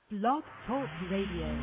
Blog Talk Radio.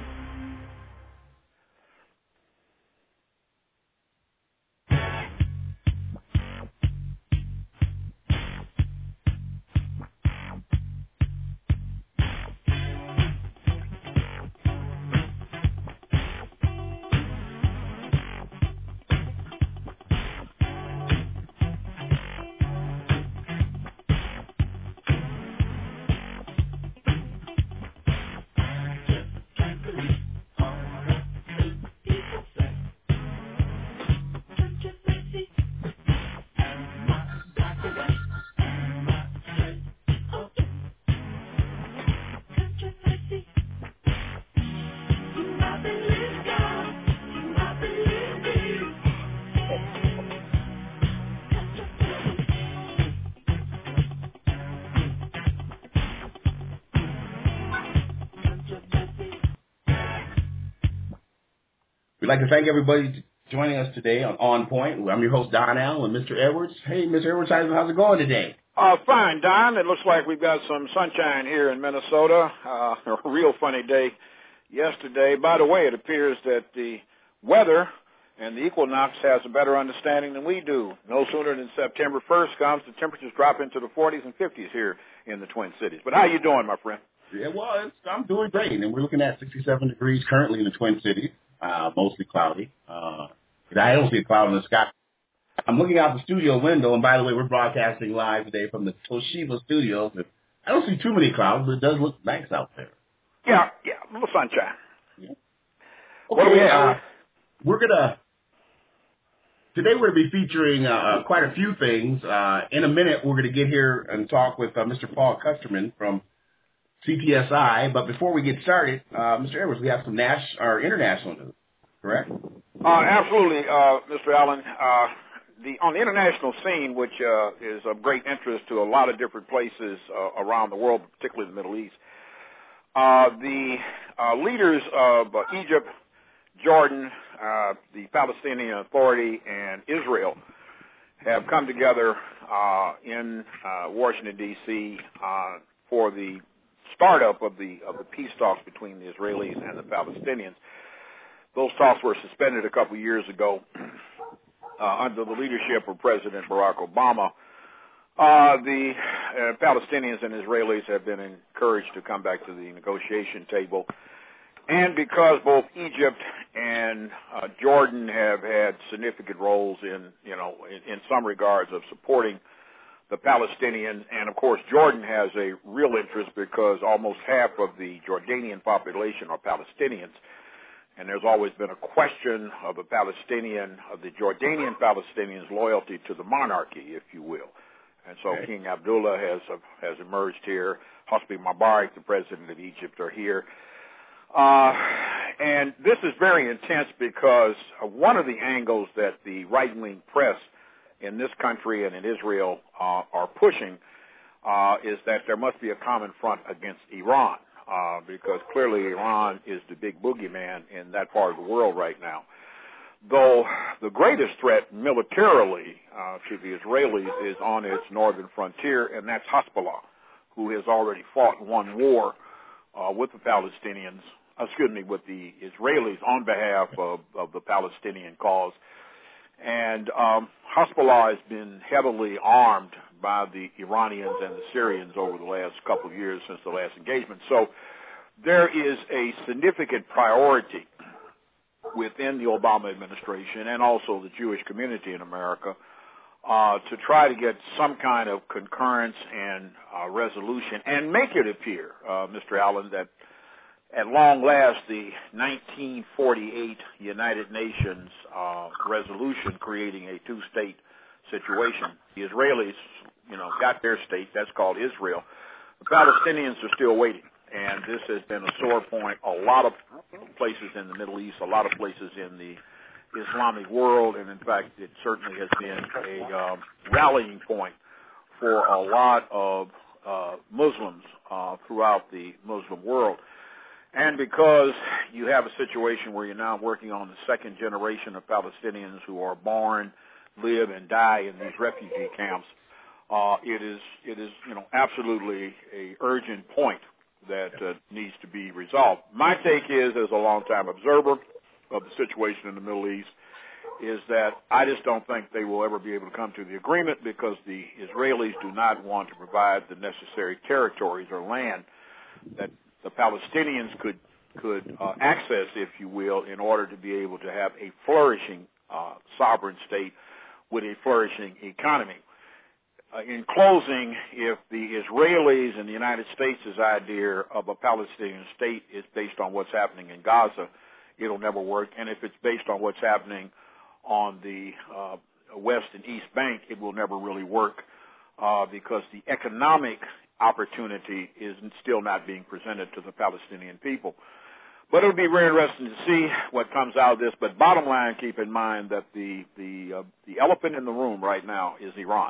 We'd like to thank everybody joining us today on Point. I'm your host, Don Allen, and Mr. Edwards. Hey, Mr. Edwards, how's it going today? Fine, Don. It looks like we've got some sunshine here in Minnesota. A real funny day yesterday. By the way, it appears that the weather and the equinox has a better understanding than we do. No sooner than September 1st comes, the temperatures drop into the 40s and 50s here in the Twin Cities. But how you doing, my friend? Yeah, well, I'm doing great, and we're looking at 67 degrees currently in the Twin Cities. Mostly cloudy. I don't see a cloud in the sky. I'm looking out the studio window, and by the way, we're broadcasting live today from the Toshiba studios. I don't see too many clouds, but it does look nice out there. Yeah, a little sunshine. Yeah. Okay, what do we have? Today we're going to be featuring quite a few things. In a minute, we're going to get here and talk with Mr. Paul Kusterman from CTSI, but before we get started, Mr. Edwards, we have some international news, correct? Absolutely, Mr. Allen. On the international scene, which is of great interest to a lot of different places around the world, particularly the Middle East, the leaders of Egypt, Jordan, the Palestinian Authority, and Israel have come together in Washington, D.C. For the startup of the peace talks between the Israelis and the Palestinians. Those talks were suspended a couple years ago under the leadership of President Barack Obama. The Palestinians and Israelis have been encouraged to come back to the negotiation table. And because both Egypt and Jordan have had significant roles in some regards of supporting the Palestinians, and of course Jordan has a real interest because almost half of the Jordanian population are Palestinians, and there's always been a question of the Jordanian Palestinians' loyalty to the monarchy, if you will. And so okay. King Abdullah has emerged here. Hosni Mubarak, the president of Egypt, are here. And this is very intense because one of the angles that the right-wing press in this country and in Israel are pushing is that there must be a common front against Iran because clearly Iran is the big boogeyman in that part of the world right now. Though the greatest threat militarily to the Israelis is on its northern frontier, and that's Hezbollah, who has already fought and won war with the with the Israelis on behalf of the Palestinian cause. And Hezbollah has been heavily armed by the Iranians and the Syrians over the last couple of years since the last engagement. So there is a significant priority within the Obama administration and also the Jewish community in America to try to get some kind of concurrence and resolution and make it appear, Mr. Allen, that at long last, the 1948 United Nations resolution creating a two-state situation. The Israelis, got their state. That's called Israel. The Palestinians are still waiting, and this has been a sore point. A lot of places in the Middle East, a lot of places in the Islamic world, and in fact, it certainly has been a rallying point for a lot of Muslims throughout the Muslim world. And because you have a situation where you're now working on the second generation of Palestinians who are born, live, and die in these refugee camps, it is absolutely a urgent point that needs to be resolved. My take is, as a longtime observer of the situation in the Middle East, is that I just don't think they will ever be able to come to the agreement because the Israelis do not want to provide the necessary territories or land that the Palestinians could access, if you will, in order to be able to have a flourishing sovereign state with a flourishing economy. In closing, if the Israelis and the United States' idea of a Palestinian state is based on what's happening in Gaza, it'll never work. And if it's based on what's happening on the West and East Bank, it will never really work because the economic opportunity is still not being presented to the Palestinian people. But it'll be very interesting to see what comes out of this. But bottom line, keep in mind that the elephant in the room right now is Iran.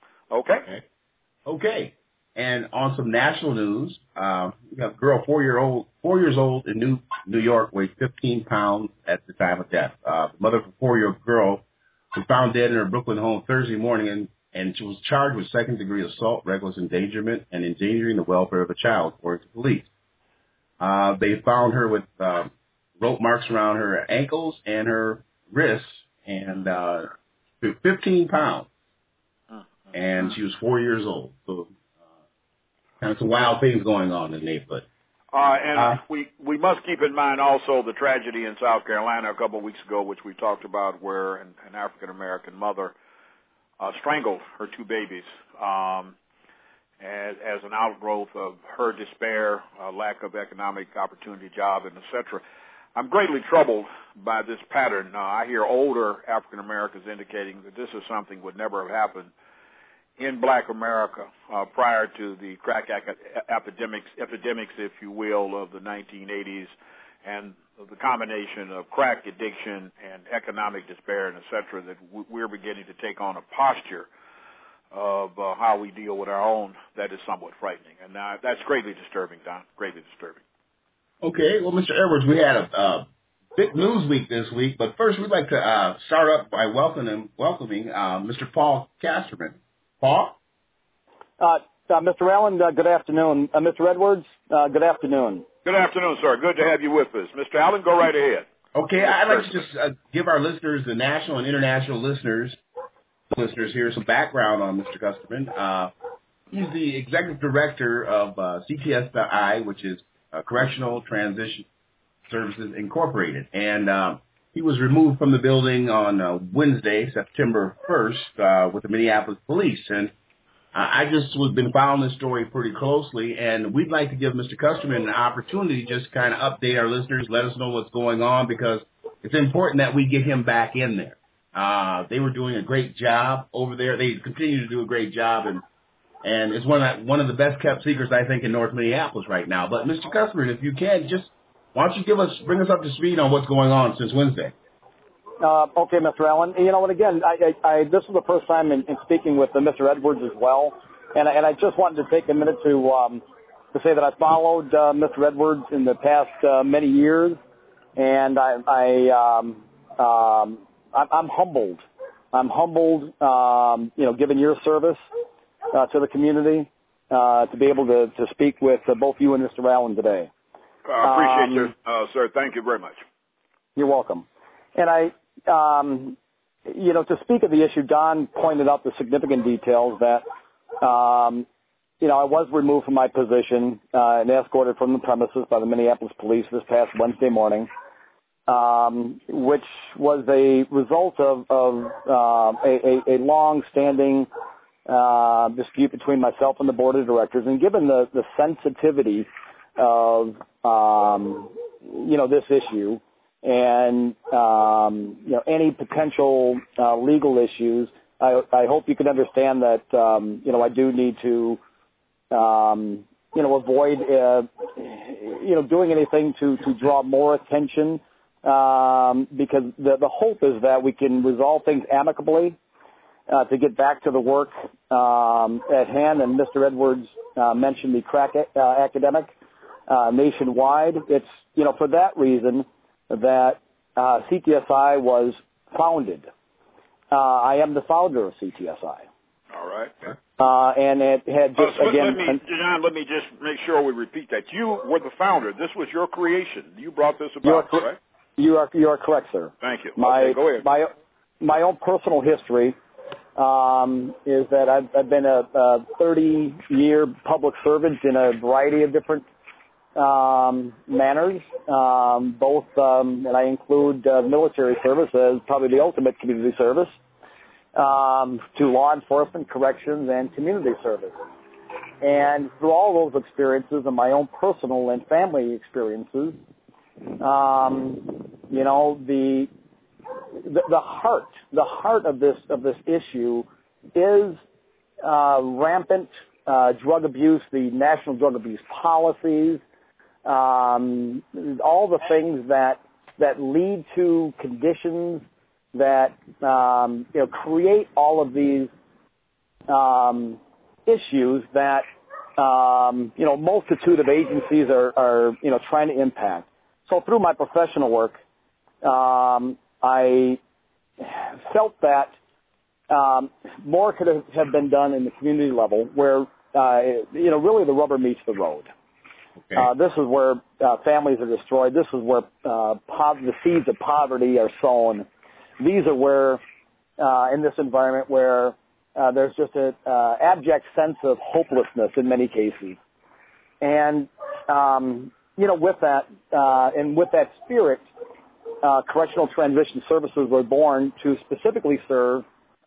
Okay. And on some national news, we have a girl 4 years old in New York, weighed 15 pounds at the time of death. The mother of a 4-year-old girl was found dead in her Brooklyn home Thursday morning, and she was charged with second-degree assault, reckless endangerment, and endangering the welfare of a child, according to police. They found her with rope marks around her ankles and her wrists, and 15 pounds. And she was 4 years old. So kind of some wild things going on in the neighborhood. We must keep in mind also the tragedy in South Carolina a couple of weeks ago, which we talked about, where an African-American mother strangled her 2 babies as an outgrowth of her despair, lack of economic opportunity, job, and et cetera. I'm greatly troubled by this pattern. I hear older African-Americans indicating that this is something would never have happened in Black America prior to the crack epidemics, if you will, of the 1980s, and the combination of crack addiction and economic despair and et cetera, that we're beginning to take on a posture of how we deal with our own that is somewhat frightening. And that's greatly disturbing, Don, greatly disturbing. Okay, well, Mr. Edwards, we had a big news week this week, but first we'd like to start up by welcoming Mr. Paul Casterman. Paul? Mr. Allen, good afternoon. Mr. Edwards, good afternoon. Good afternoon, sir. Good to have you with us. Mr. Allen, go right ahead. Okay, I'd like to just give our listeners, the national and international listeners here, some background on Mr. Casterman. He's the executive director of CTSI, which is Correctional Transition Services Incorporated. And he was removed from the building on Wednesday, September 1st, with the Minneapolis police. And I just been following this story pretty closely, and we'd like to give Mr. Casterman an opportunity to just kind of update our listeners, let us know what's going on, because it's important that we get him back in there. They were doing a great job over there. They continue to do a great job, and it's one of the best-kept secrets, I think, in North Minneapolis right now. But, Mr. Casterman, if you can, just why don't you bring us up to speed on what's going on since Wednesday? Okay, Mr. Allen. You know, and again, this is the first time in speaking with Mr. Edwards as well, and I just wanted to take a minute to say that I followed Mr. Edwards in the past many years, and I'm humbled. I'm humbled, given your service to the community, to be able to speak with both you and Mr. Allen today. I appreciate you, sir. Thank you very much. You're welcome. And to speak of the issue, Don pointed out the significant details that, I was removed from my position and escorted from the premises by the Minneapolis police this past Wednesday morning, which was a result of a long-standing dispute between myself and the board of directors. And given the sensitivity of, this issue, and any potential legal issues, I hope you can understand that I do need to avoid doing anything to draw more attention, because the hope is that we can resolve things amicably to get back to the work at hand. And Mr. Edwards mentioned the crack epidemic nationwide. It's for that reason that CTSI was founded. I am the founder of CTSI. All right. and it had just, John, let me just make sure we repeat that. You were the founder. This was your creation. You brought this about, correct? You are correct, sir. Thank you. Okay, go ahead. My own personal history is that I've been a 30-year public servant in a variety of different manners, both, and I include military service as probably the ultimate community service, to law enforcement, corrections, and community service. And through all those experiences and my own personal and family experiences, the heart of this issue is rampant drug abuse, the national drug abuse policies, all the things that lead to conditions that create all of these issues that multitude of agencies are trying to impact. So through my professional work, I felt that more could have been done in the community level, where really the rubber meets the road. Okay. This is where families are destroyed. This is where the seeds of poverty are sown. These are where, in this environment, where there's just an abject sense of hopelessness in many cases. And with that and with that spirit, Correctional Transition Services were born to specifically serve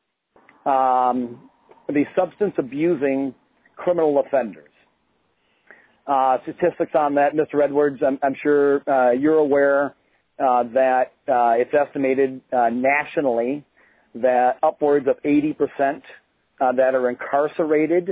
the substance abusing criminal offenders. Statistics on that, Mr. Edwards, I'm sure you're aware that it's estimated nationally that upwards of 80% that are incarcerated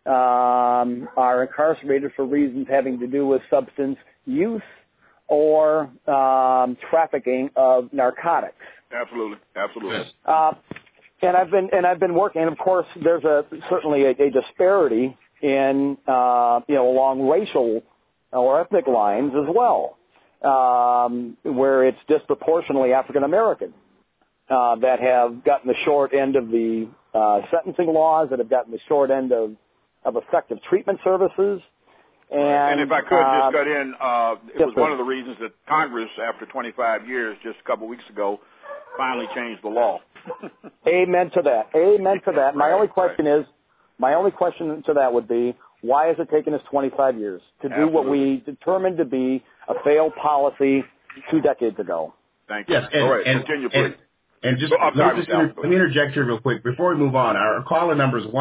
for reasons having to do with substance use or trafficking of narcotics. Absolutely. And I've been working. And of course, there's certainly a disparity in along racial or ethnic lines as well, where it's disproportionately African American that have gotten the short end of the sentencing laws, that have gotten the short end of effective treatment services. And if I could just cut in, it was one of the reasons that Congress, after 25 years, just a couple of weeks ago, finally changed the law. Amen to that. My only question to that would be, why has it taken us 25 years to do what we determined to be a failed policy 2 decades ago? Thank you. Yes, all right, continue, please. And just, let me interject here real quick. Before we move on, our caller number is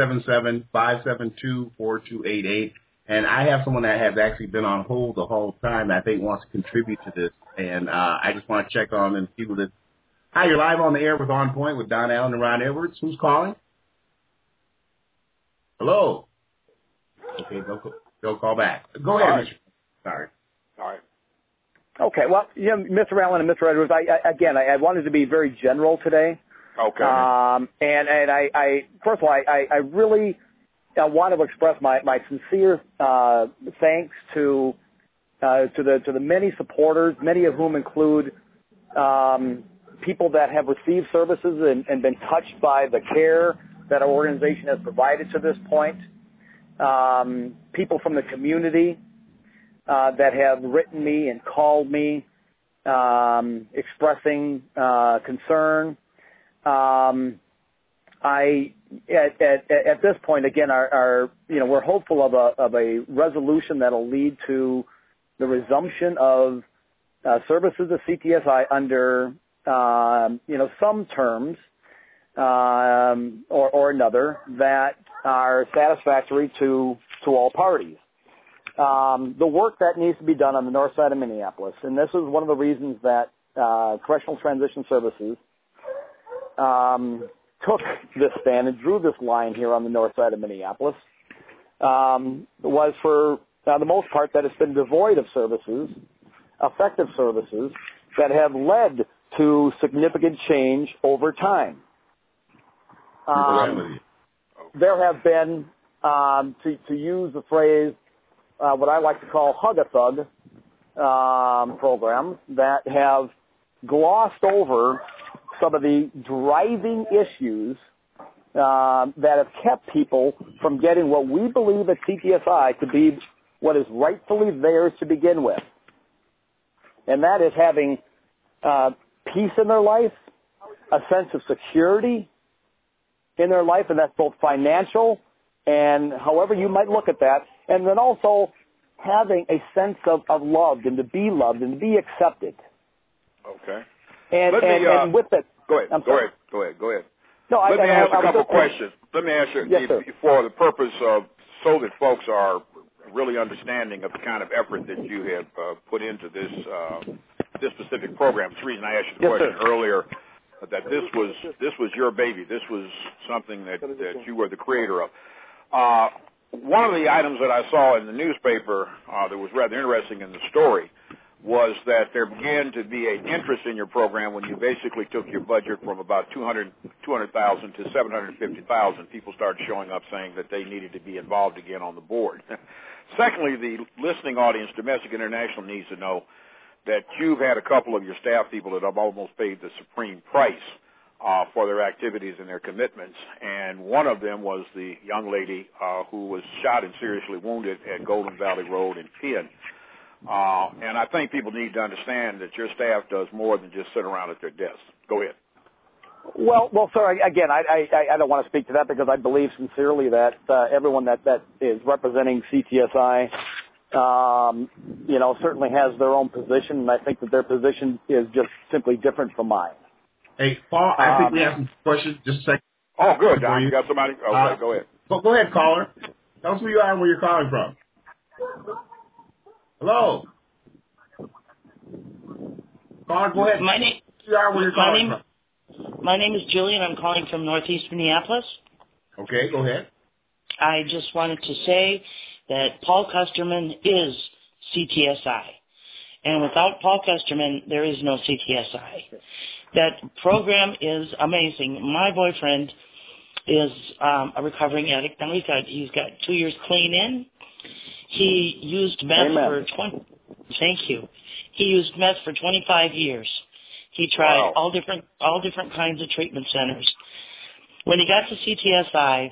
1-877-572-4288. And I have someone that has actually been on hold the whole time that I think wants to contribute to this. And I just want to check on and people that... Hi, you're live on the air with On Point with Don Allen and Ron Edwards. Who's calling? Hello? Okay, don't call back. Go ahead, Mr. Sorry. All right. Okay, well, Mr. Allen and Mr. Edwards, I wanted to be very general today. Okay. And I first of all, I really want to express my sincere thanks to the many supporters, many of whom include people that have received services and been touched by the care that our organization has provided to this point. People from the community that have written me and called me, expressing concern. At this point, again, we're hopeful of a resolution that'll lead to the resumption of services of CTSI under some terms or another that are satisfactory to all parties. The work that needs to be done on the north side of Minneapolis, and this is one of the reasons that Correctional Transition Services took this stand and drew this line here on the north side of Minneapolis, was for the most part that it's been devoid of services, effective services, that have led to significant change over time. There have been, to use the phrase, what I like to call hug-a-thug programs that have glossed over some of the driving issues that have kept people from getting what we believe at CTSI to be what is rightfully theirs to begin with. And that is having peace in their life, a sense of security in their life, and that's both financial and however you might look at that, and then also having a sense of loved and to be loved and to be accepted. Okay. And with it, go ahead. Go ahead. No, Let me ask a couple questions. Let me ask you, yes, for the purpose of so that folks are really understanding of the kind of effort that you have put into this specific program. It's the reason I asked you the question earlier, that this was your baby. This was something that you were the creator of. One of the items that I saw in the newspaper that was rather interesting in the story was that there began to be an interest in your program when you basically took your budget from about $200,000 to $750,000. People started showing up saying that they needed to be involved again on the board. Secondly, the listening audience, domestic and international, needs to know that you've had a couple of your staff people that have almost paid the supreme price for their activities and their commitments, and one of them was the young lady who was shot and seriously wounded at Golden Valley Road in Penn. And I think people need to understand that your staff does more than just sit around at their desks. Go ahead. Well, sir, again, I don't want to speak to that because I believe sincerely that everyone that is representing CTSI, certainly has their own position, and I think that their position is just simply different from mine. Hey, Paul, I think we have some questions. Just a second. Oh, good, Don. You got somebody? Okay, go ahead. Go ahead, caller. Tell us who you are and where you're calling from. Hello. Caller, go ahead. My name is Julie, and I'm calling from Northeast Minneapolis. Okay, go ahead. I just wanted to say that Paul Kusterman is CTSI. And without Paul Kusterman, there is no CTSI. That program is amazing. My boyfriend is a recovering addict. Now he's got 2 years clean in. He used meth He used meth for 25 years. He tried all different kinds of treatment centers. When he got to CTSI,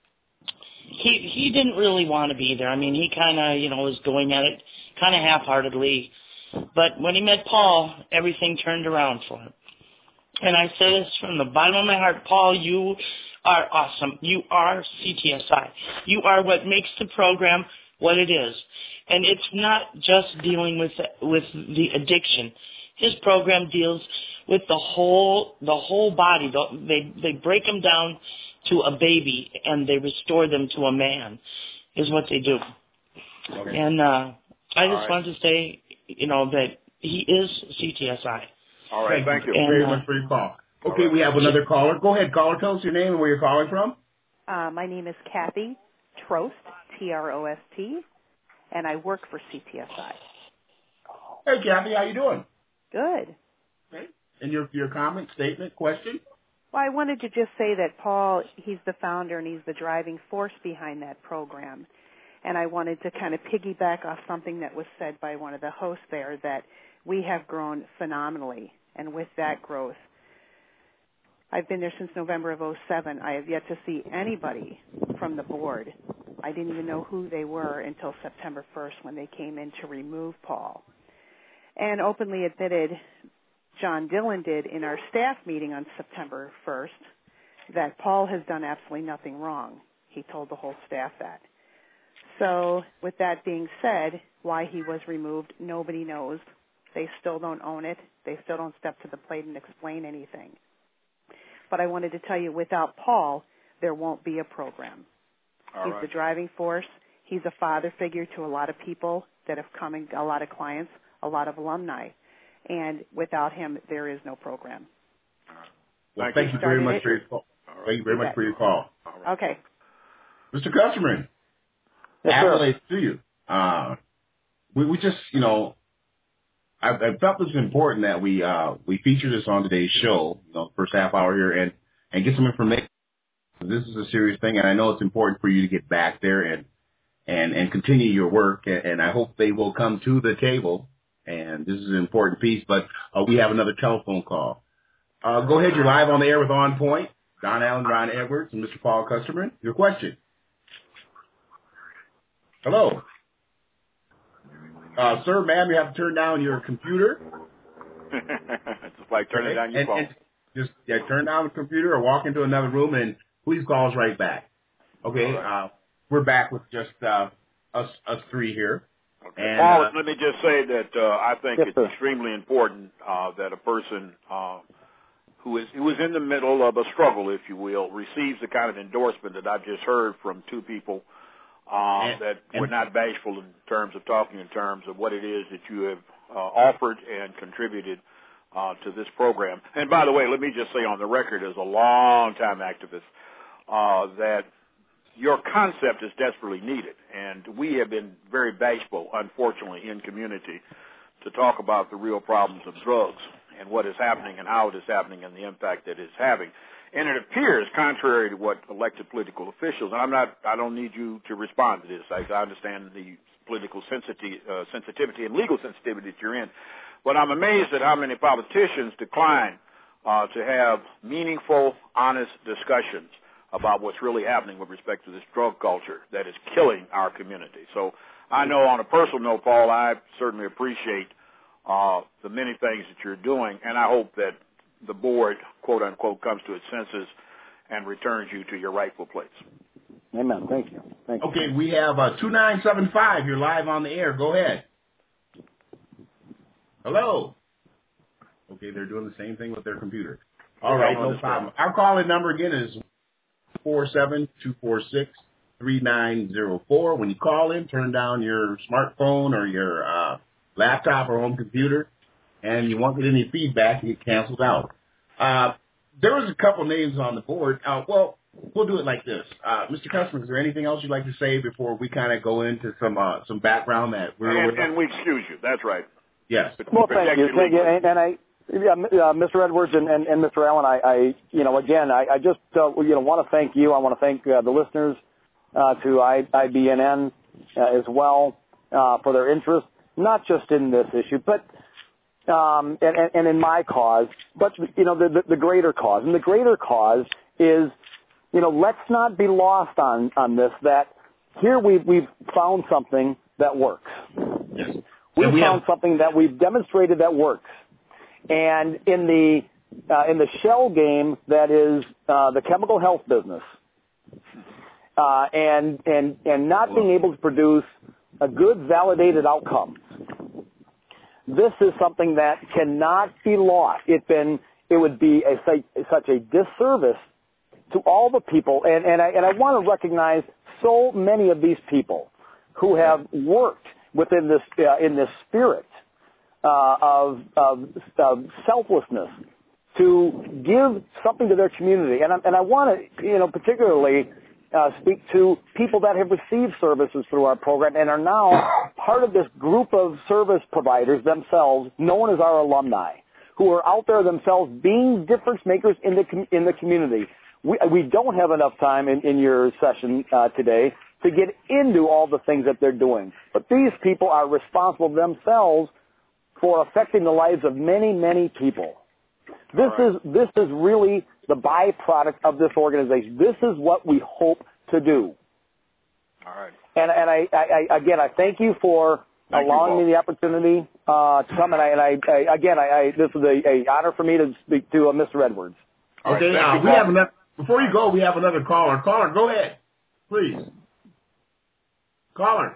he didn't really want to be there. I mean, he kind of, was going at it kind of half-heartedly. But when he met Paul, everything turned around for him. And I say this from the bottom of my heart, Paul, you are awesome. You are CTSI. You are what makes the program what it is. And it's not just dealing with the addiction. His program deals with the whole body. They break them down to a baby and they restore them to a man, is what they do. Okay. And I just wanted to say, that he is CTSI. All right, thank you very much for your call. Okay, we have another caller. Go ahead, caller. Tell us your name and where you're calling from. My name is Kathy Trost, Trost, and I work for CTSI. Hey, Kathy, how you doing? Good. Okay. And your comment, statement, question? Well, I wanted to just say that Paul, he's the founder and he's the driving force behind that program. And I wanted to kind of piggyback off something that was said by one of the hosts there, that we have grown phenomenally. And with that growth, I've been there since November of 2007. I have yet to see anybody from the board. I didn't even know who they were until September 1st when they came in to remove Paul. And openly admitted, John Dillon did in our staff meeting on September 1st, that Paul has done absolutely nothing wrong. He told the whole staff that. So with that being said, why he was removed, nobody knows. They still don't own it. They still don't step to the plate and explain anything. But I wanted to tell you, without Paul, there won't be a program. He's the driving force. He's a father figure to a lot of people that have come and a lot of clients, a lot of alumni. And without him, there is no program. Well, thank you very much for your call. Thank you very much for your call. Okay. Mr. Kusterman, accolades to you. We just, I felt it was important that we feature this on today's show, the first half hour here, and get some information. This is a serious thing, and I know it's important for you to get back there and continue your work, and I hope they will come to the table. And this is an important piece, but we have another telephone call. Go ahead, you're live on the air with On Point. Don Allen, Ron Edwards, and Mr. Paul Custerman. Your question. Hello. Sir, ma'am, you have to turn down your computer. It's like turning down your phone. And just turn down the computer or walk into another room and please call us right back. Okay, right. We're back with just us three here. Okay. And, Paul, let me just say that I think it's extremely important that a person who is in the middle of a struggle, if you will, receives the kind of endorsement that I've just heard from two people that were not bashful in terms of talking in terms of what it is that you have offered and contributed to this program. And by the way, let me just say on the record as a long-time activist that your concept is desperately needed, and we have been very bashful, unfortunately, in community to talk about the real problems of drugs and what is happening and how it is happening and the impact that it's having. And it appears, contrary to what elected political officials, and I don't need you to respond to this. I understand the political sensitivity and legal sensitivity that you're in, but I'm amazed at how many politicians decline to have meaningful, honest discussions about what's really happening with respect to this drug culture that is killing our community. So I know on a personal note, Paul, I certainly appreciate the many things that you're doing, and I hope that the board, quote unquote, comes to its senses and returns you to your rightful place. Amen. Thank you. Okay, we have 2975. You're live on the air. Go ahead. Hello. Okay, they're doing the same thing with their computer. All right, no problem. Our call-in number again is 47246-3904. When you call in, turn down your smartphone or your laptop or home computer, and you won't get any feedback, and it cancels out. There was a couple names on the board. Well, we'll do it like this. Mr. Customer, is there anything else you'd like to say before we kind of go into some background that we're and we excuse you. That's right. Yes. Well, thank you. And Mr. Edwards and Mr. Allen, I just want to thank you. I want to thank the listeners to IBNN as well for their interest, not just in this issue, but and in my cause, but the greater cause. And the greater cause is, let's not be lost on this. That here we've found something that works. Yes. We've found something that we've demonstrated that works. And in the shell game that is the chemical health business, and not being able to produce a good validated outcome, this is something that cannot be lost. It would be such a disservice to all the people, and I want to recognize so many of these people who have worked within this in this spirit of selflessness to give something to their community. And I want to, particularly speak to people that have received services through our program and are now part of this group of service providers themselves, known as our alumni, who are out there themselves being difference makers in the community. We don't have enough time in your session today to get into all the things that they're doing. But these people are responsible themselves for affecting the lives of many, many people. This is really the byproduct of this organization. This is what we hope to do. All right. And I thank you for allowing me the opportunity to come. And this is an honor for me to speak to Mr. Edwards. Okay. We have another. Before you go, we have another caller. Caller, go ahead, please. Caller.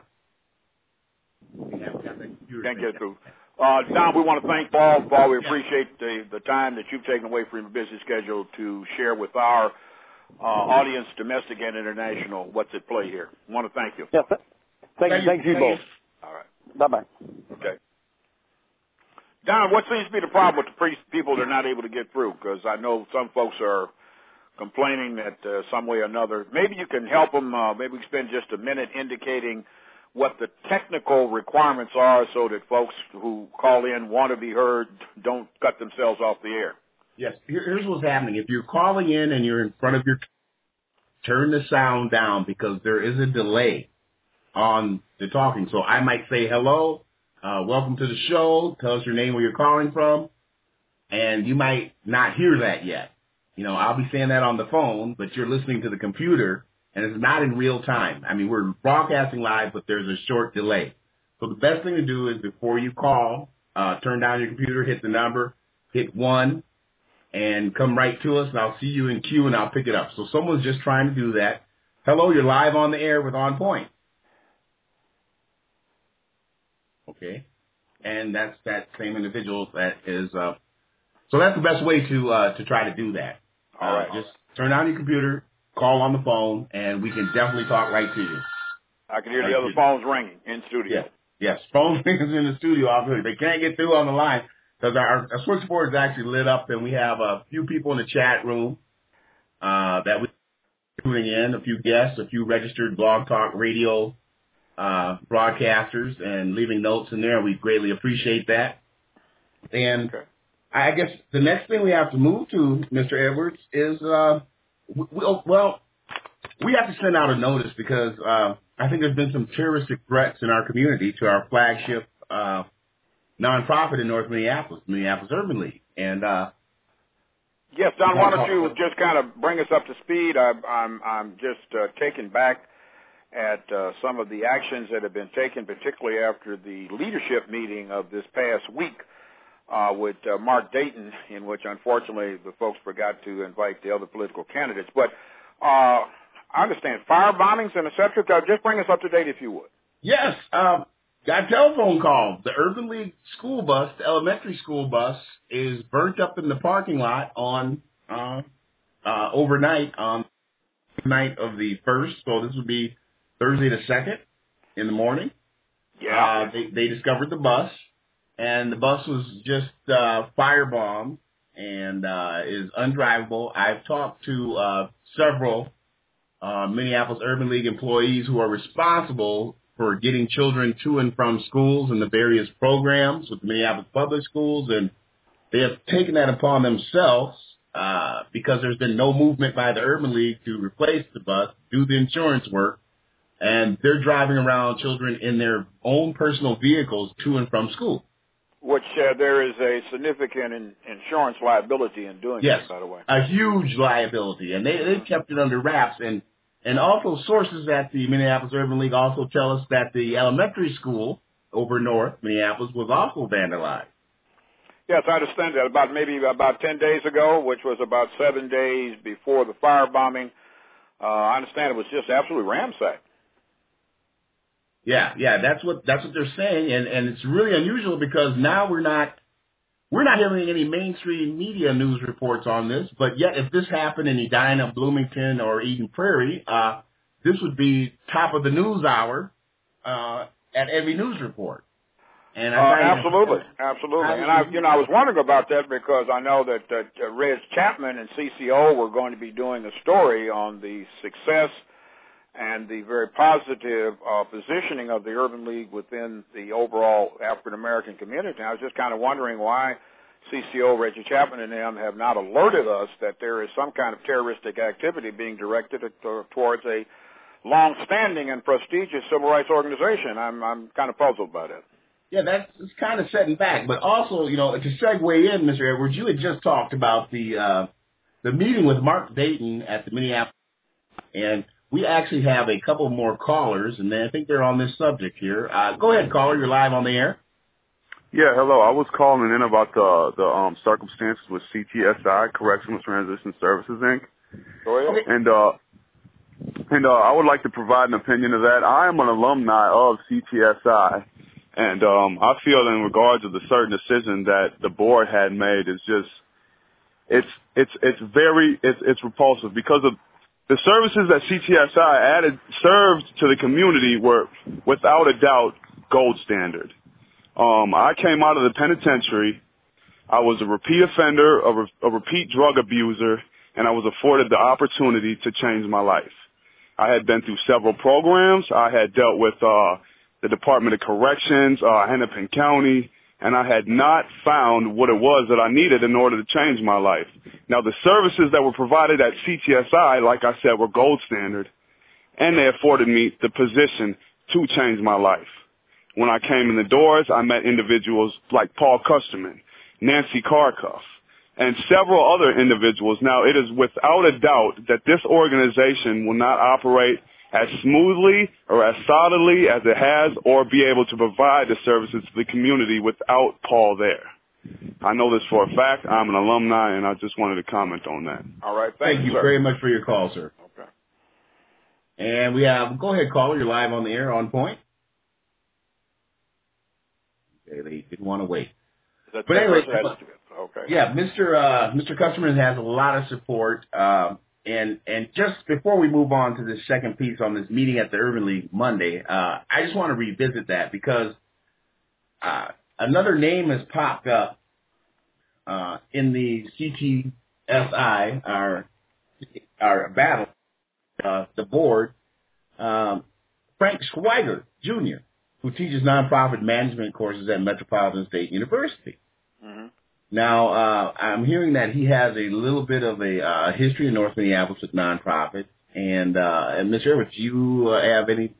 Can't get through. Don, we want to thank Paul. Paul, we appreciate the time that you've taken away from your busy schedule to share with our audience, domestic and international, what's at play here. I want to thank you. Yeah, thank you both. All right. Bye-bye. Okay. Don, what seems to be the problem with the people that are not able to get through? Because I know some folks are complaining that some way or another. Maybe you can help them. Maybe we can spend just a minute indicating what the technical requirements are so that folks who call in want to be heard don't cut themselves off the air. Yes. Here's what's happening. If you're calling in and you're in front of your, turn the sound down because there is a delay on the talking. So I might say, hello, welcome to the show. Tell us your name, where you're calling from. And you might not hear that yet. I'll be saying that on the phone, but you're listening to the computer, and it's not in real time. I mean, we're broadcasting live, but there's a short delay. So the best thing to do is before you call, turn down your computer, hit the number, hit 1, and come right to us, and I'll see you in queue, and I'll pick it up. So someone's just trying to do that. Hello, you're live on the air with On Point. Okay. And that's that same individual that is so that's the best way to try to do that. All right. Just turn on your computer, call on the phone, and we can definitely talk right to you. I can hear the other phones ringing in studio. Yes, phones ringing in the studio. They can't get through on the line because our switchboard is actually lit up, and we have a few people in the chat room that we're tuning in, a few guests, a few registered Blog Talk Radio broadcasters, and leaving notes in there. We greatly appreciate that. And I guess the next thing we have to move to, Mr. Edwards, is we have to send out a notice because I think there's been some terroristic threats in our community to our flagship nonprofit in North Minneapolis, Minneapolis Urban League. And yes, Don, why don't you just kind of bring us up to speed? I'm just taken back at some of the actions that have been taken, particularly after the leadership meeting of this past week with Mark Dayton, in which, unfortunately, the folks forgot to invite the other political candidates. But I understand fire bombings and et cetera. Just bring us up to date, if you would. Yes. Got a telephone call. The Urban League school bus, the elementary school bus, is burnt up in the parking lot on overnight on the night of the 1st. So this would be Thursday the 2nd in the morning. Yeah. They discovered the bus, and the bus was just firebombed and is undrivable. I've talked to several Minneapolis Urban League employees who are responsible for getting children to and from schools and the various programs with the Minneapolis Public Schools, and they have taken that upon themselves because there's been no movement by the Urban League to replace the bus, do the insurance work, and they're driving around children in their own personal vehicles to and from school. Which there is a significant insurance liability in doing yes, this, by the way. A huge liability, and they've kept it under wraps. And also sources at the Minneapolis Urban League also tell us that the elementary school over north Minneapolis was also vandalized. Yes, I understand that. About 10 days ago, which was about 7 days before the firebombing, I understand it was just absolutely ransacked. Yeah, that's what they're saying, and it's really unusual because now we're not hearing any mainstream media news reports on this, but yet if this happened in Edina, Bloomington, or Eden Prairie, this would be top of the news hour at every news report. And absolutely. And I was wondering about that because I know that Reg Chapman and CCO were going to be doing a story on the success and the very positive positioning of the Urban League within the overall African-American community. I was just kind of wondering why CCO, Reggie Chapman, and them have not alerted us that there is some kind of terroristic activity being directed towards a long-standing and prestigious civil rights organization. I'm kind of puzzled by that. Yeah, that's kind of setting back. But also, to segue in, Mr. Edwards, you had just talked about the meeting with Mark Dayton at the Minneapolis, and we actually have a couple more callers, and I think they're on this subject here. Go ahead, caller. You're live on the air. Yeah, hello. I was calling in about the circumstances with CTSI, Correctional Transition Services, Inc. Go ahead. And I would like to provide an opinion of that. I am an alumni of CTSI, and I feel in regards to the certain decision that the board had made is just it's repulsive because of the services that CTSI served to the community were without a doubt gold standard. I came out of the penitentiary. I was a repeat offender, a repeat drug abuser, and I was afforded the opportunity to change my life. I had been through several programs. I had dealt with the Department of Corrections, Hennepin County, and I had not found what it was that I needed in order to change my life. Now, the services that were provided at CTSI, like I said, were gold standard, and they afforded me the position to change my life. When I came in the doors, I met individuals like Paul Custerman, Nancy Karkoff, and several other individuals. Now, it is without a doubt that this organization will not operate as smoothly or as solidly as it has or be able to provide the services to the community without Paul there. I know this for a fact. I'm an alumni, and I just wanted to comment on that. All right. Thank you very much for your call, sir. Okay. And we have, go ahead, caller. You're live on the air, on point. Okay, they didn't want to wait. But anyway, okay. Yeah, Mr. Custerman has a lot of support. And just before we move on to the second piece on this meeting at the Urban League Monday, I just want to revisit that because another name has popped up in the CTSI, our battle, the board, Frank Schweiger Jr., who teaches nonprofit management courses at Metropolitan State University. Mm-hmm. Now, I'm hearing that he has a little bit of a history in North Minneapolis with nonprofits. And Mr. Irwin, do you have any,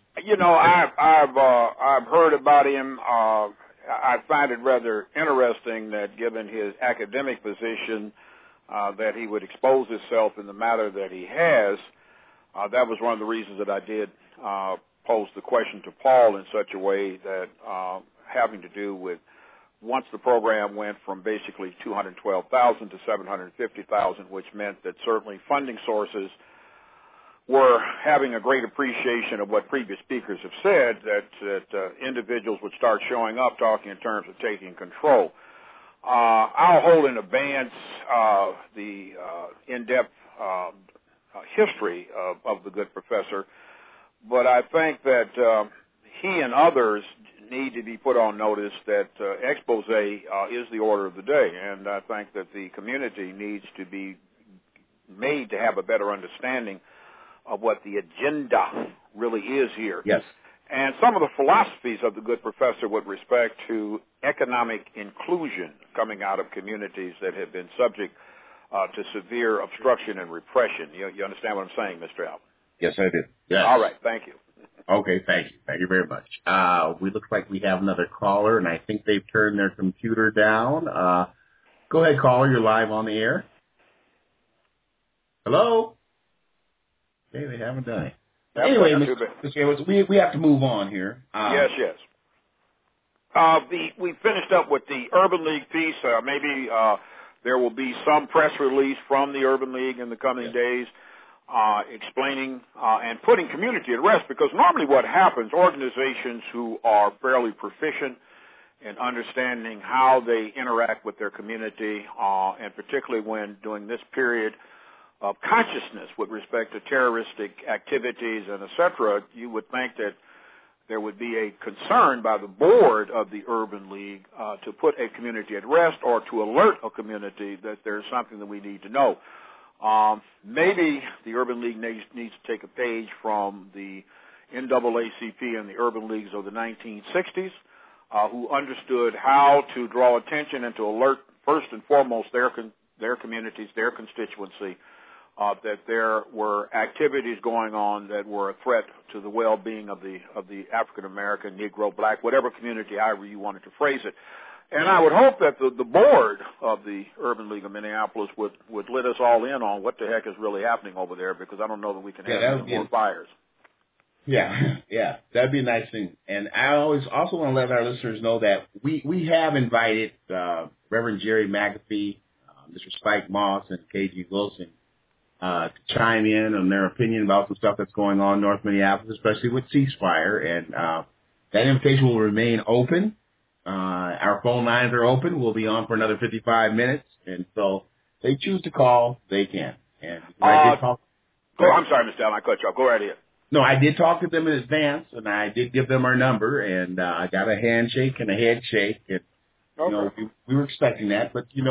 I've heard about him. I find it rather interesting that given his academic position, that he would expose himself in the manner that he has. That was one of the reasons that I did pose the question to Paul in such a way that having to do with once the program went from basically $212,000 to $750,000, which meant that certainly funding sources were having a great appreciation of what previous speakers have said, that individuals would start showing up talking in terms of taking control. I'll hold in abeyance the in-depth history of the good professor, but I think that he and others need to be put on notice that expose is the order of the day, and I think that the community needs to be made to have a better understanding of what the agenda really is here. Yes. And some of the philosophies of the good professor with respect to economic inclusion coming out of communities that have been subject to severe obstruction and repression. You understand what I'm saying, Mr. Allen? Yes, I do. Yes. All right. Thank you. Okay, thank you. Thank you very much. We look like we have another caller, and I think they've turned their computer down. Go ahead, caller. You're live on the air. Hello? Okay, they haven't done it. Anyway, Mr. Edwards, we have to move on here. Yes. We finished up with the Urban League piece. Maybe there will be some press release from the Urban League in the coming days explaining and putting community at rest, because normally what happens, organizations who are fairly proficient in understanding how they interact with their community, and particularly when during this period of consciousness with respect to terroristic activities and et cetera, you would think that there would be a concern by the board of the Urban League to put a community at rest or to alert a community that there's something that we need to know. Maybe the Urban League needs to take a page from the NAACP and the Urban Leagues of the 1960s, who understood how to draw attention and to alert first and foremost their communities, their constituency, that there were activities going on that were a threat to the well-being of the African American, Negro, Black, whatever community, however you wanted to phrase it. And I would hope that the board of the Urban League of Minneapolis would let us all in on what the heck is really happening over there, because I don't know that we can have any more fires. Yeah, that'd be a nice thing. And I also want to let our listeners know that we have invited Reverend Jerry McAfee, Mr. Spike Moss, and KG Wilson to chime in on their opinion about some stuff that's going on in North Minneapolis, especially with ceasefire. And that invitation will remain open. Our phone lines are open. We'll be on for another 55 minutes. And so if they choose to call, they can. And I did talk. I'm sorry, Mr. Allen, I cut you off. Go right ahead. No, I did talk to them in advance, and I did give them our number, and I got a handshake and a head shake. And, we were expecting that, but, we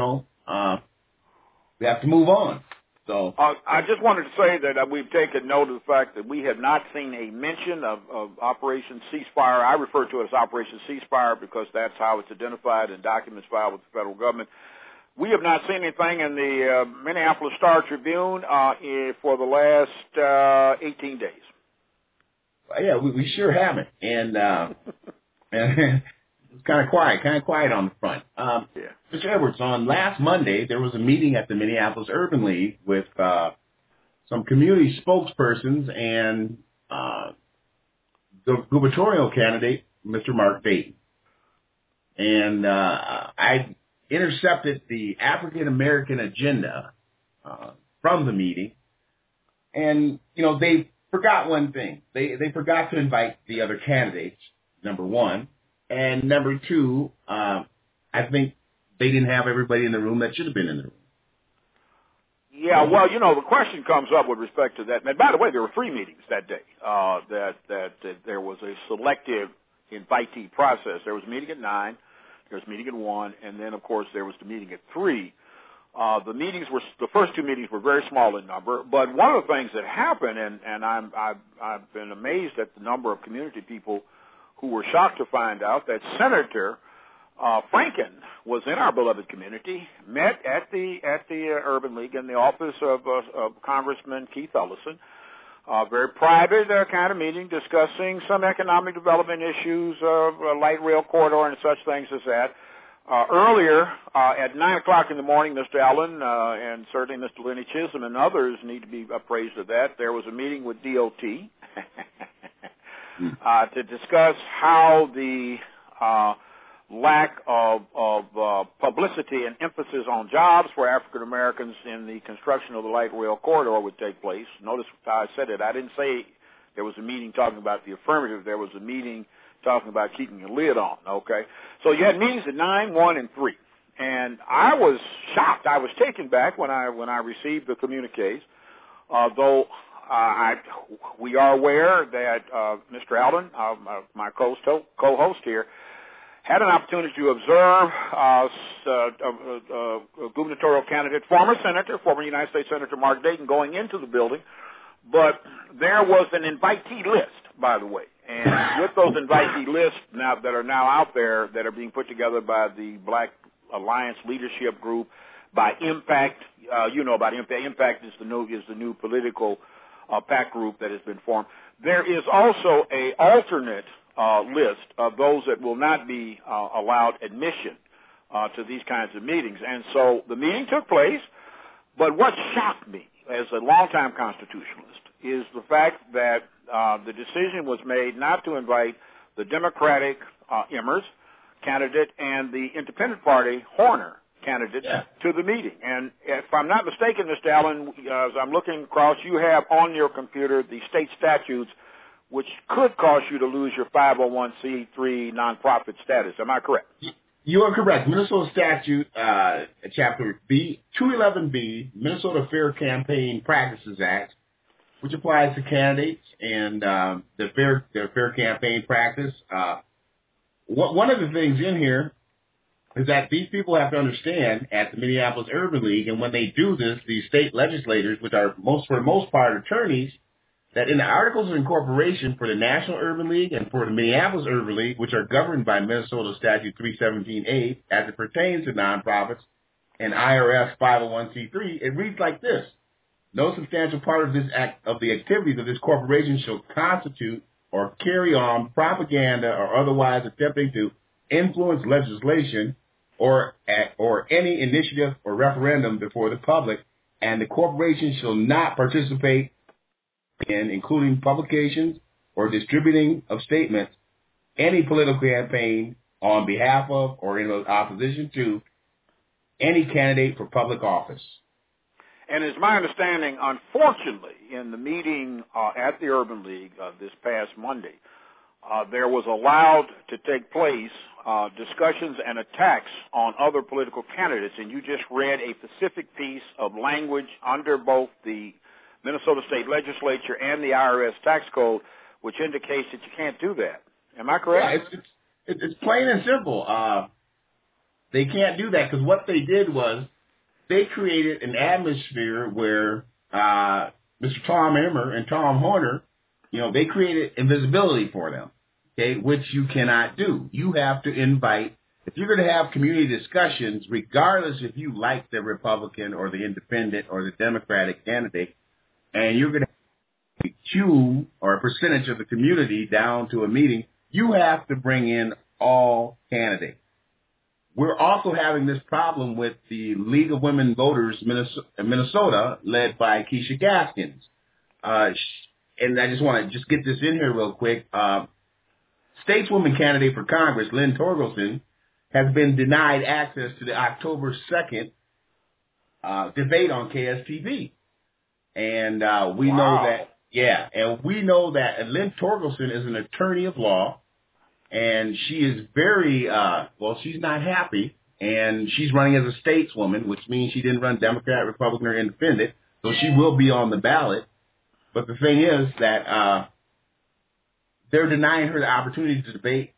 have to move on. So I just wanted to say that we've taken note of the fact that we have not seen a mention of Operation Ceasefire. I refer to it as Operation Ceasefire because that's how it's identified in documents filed with the federal government. We have not seen anything in the Minneapolis Star-Tribune for the last 18 days. Yeah, we sure haven't. And it's kind of quiet on the front. Mr. Edwards, on last Monday, there was a meeting at the Minneapolis Urban League with some community spokespersons and the gubernatorial candidate, Mr. Mark Dayton. And I intercepted the African American agenda from the meeting. And, you know, they forgot one thing. They forgot to invite the other candidates, number one. And number two, I think they didn't have everybody in the room that should have been in the room. Yeah, well, you know, the question comes up with respect to that. And by the way, there were 3 meetings that day. That there was a selective invitee process. There was a meeting at 9, there was a meeting at 1, and then, of course, there was the meeting at 3. The first 2 meetings were very small in number, but one of the things that happened, and I've been amazed at the number of community people who were shocked to find out that Senator Franken was in our beloved community, met at the Urban League in the office of Congressman Keith Ellison. Very private kind of meeting discussing some economic development issues of light rail corridor and such things as that. Earlier, at 9 o'clock in the morning, Mr. Allen and certainly Mr. Lenny Chisholm and others need to be appraised of that. There was a meeting with DOT to discuss how the lack of publicity and emphasis on jobs for African Americans in the construction of the light rail corridor would take place. Notice I said it. I didn't say there was a meeting talking about the affirmative. There was a meeting talking about keeping a lid on, okay? So you had meetings at 9, 1, and 3. And I was shocked. I was taken back when I received the communiques, though we are aware that Mr. Allen, my co-host here, had an opportunity to observe gubernatorial candidate, former United States Senator Mark Dayton going into the building. But there was an invitee list, by the way. And with those invitee lists now that are now out there that are being put together by the Black Alliance Leadership Group, by Impact, you know about Impact. Impact is the new political PAC group that has been formed. There is also a alternate list of those that will not be allowed admission to these kinds of meetings. And so the meeting took place, but what shocked me as a longtime constitutionalist is the fact that the decision was made not to invite the Democratic Emmers candidate and the Independent Party Horner candidate to the meeting. And if I'm not mistaken, Mr. Allen, as I'm looking across, you have on your computer the state statutes which could cause you to lose your 501c3 nonprofit status. Am I correct? You are correct. Minnesota statute, chapter B, 211B, Minnesota Fair Campaign Practices Act, which applies to candidates and their fair campaign practice. One of the things in here is that these people have to understand at the Minneapolis Urban League, and when they do this, these state legislators, which are for the most part attorneys, that in the Articles of Incorporation for the National Urban League and for the Minneapolis Urban League, which are governed by Minnesota Statute 317A as it pertains to nonprofits and IRS 501c3, it reads like this. No substantial part of the activities of this corporation shall constitute or carry on propaganda or otherwise attempting to influence legislation or any initiative or referendum before the public, and the corporation shall not participate in, including publications or distributing of statements, any political campaign on behalf of or in opposition to any candidate for public office. And it's my understanding, unfortunately, in the meeting at the Urban League this past Monday, there was allowed to take place discussions and attacks on other political candidates, and you just read a specific piece of language under both the Minnesota State Legislature and the IRS tax code, which indicates that you can't do that. Am I correct? Yeah, it's plain and simple. They can't do that because what they did was they created an atmosphere where Mr. Tom Emmer and Tom Horner, they created invisibility for them, okay, which you cannot do. You have to invite, if you're going to have community discussions, regardless if you like the Republican or the Independent or the Democratic candidate, and you're going to have a cube or a percentage of the community down to a meeting, you have to bring in all candidates. we're also having this problem with the League of Women Voters Minnesota, led by Keisha Gaskins. And I just want to get this in here real quick. Stateswoman candidate for Congress, Lynn Torgerson, has been denied access to the October 2nd debate on KSTV. And we know that Lynn Torgerson is an attorney of law, and she is very, she's not happy, and she's running as a stateswoman, which means she didn't run Democrat, Republican, or Independent, so she will be on the ballot. But the thing is that they're denying her the opportunity to debate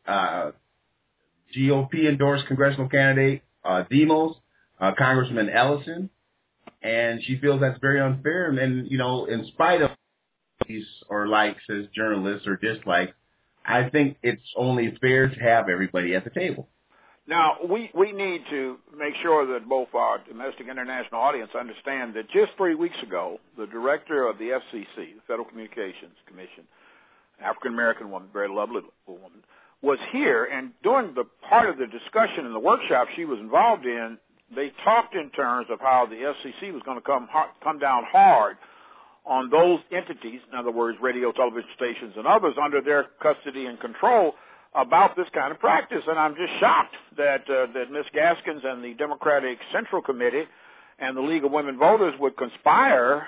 GOP-endorsed congressional candidate Demos, Congressman Ellison, and she feels that's very unfair. And in spite of these or likes as journalists or dislikes, I think it's only fair to have everybody at the table. Now, we need to make sure that both our domestic and international audience understand that just 3 weeks ago, the director of the FCC, the Federal Communications Commission, African-American woman, very lovely woman, was here, and during the part of the discussion in the workshop she was involved in, they talked in terms of how the FCC was going to come down hard on those entities, in other words, radio, television stations, and others under their custody and control about this kind of practice. And I'm just shocked that Ms. Gaskins and the Democratic Central Committee and the League of Women Voters would conspire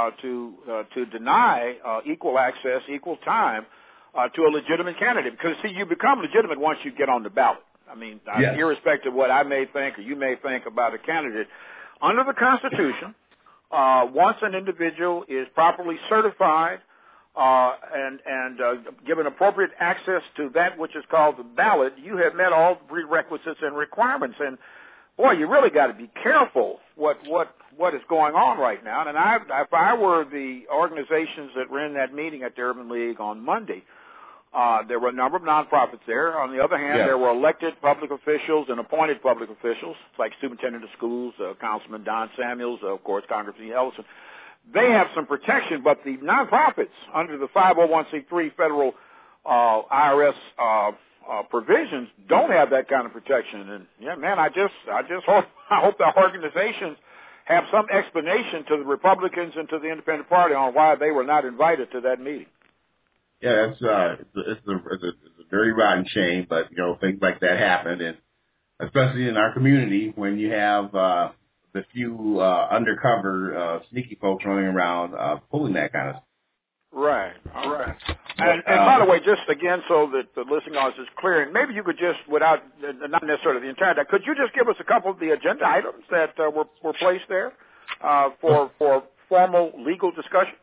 to deny equal access, equal time to a legitimate candidate. Because, see, you become legitimate once you get on the ballot. I mean, yes. Irrespective of what I may think or you may think about a candidate, under the Constitution, once an individual is properly certified and given appropriate access to that which is called the ballot, you have met all the prerequisites and requirements. And boy, you really got to be careful what is going on right now. And if I were the organizations that were in that meeting at the Urban League on Monday, there were a number of nonprofits there. On the other hand, there were elected public officials and appointed public officials, like Superintendent of Schools, Councilman Don Samuels, of course, Congressman Ellison. They have some protection, but the nonprofits under the 501c3 federal IRS provisions don't have that kind of protection. And yeah, man, I hope the organizations have some explanation to the Republicans and to the Independent Party on why they were not invited to that meeting. Yeah, it's a very rotten shame, but things like that happen, and especially in our community when you have the few undercover sneaky folks running around pulling that kind of stuff. Right. All right. And by the way, just again, so that the listening audience is clear, and maybe you could just, without not necessarily the entire time, could you just give us a couple of the agenda items that were placed there for formal legal discussion?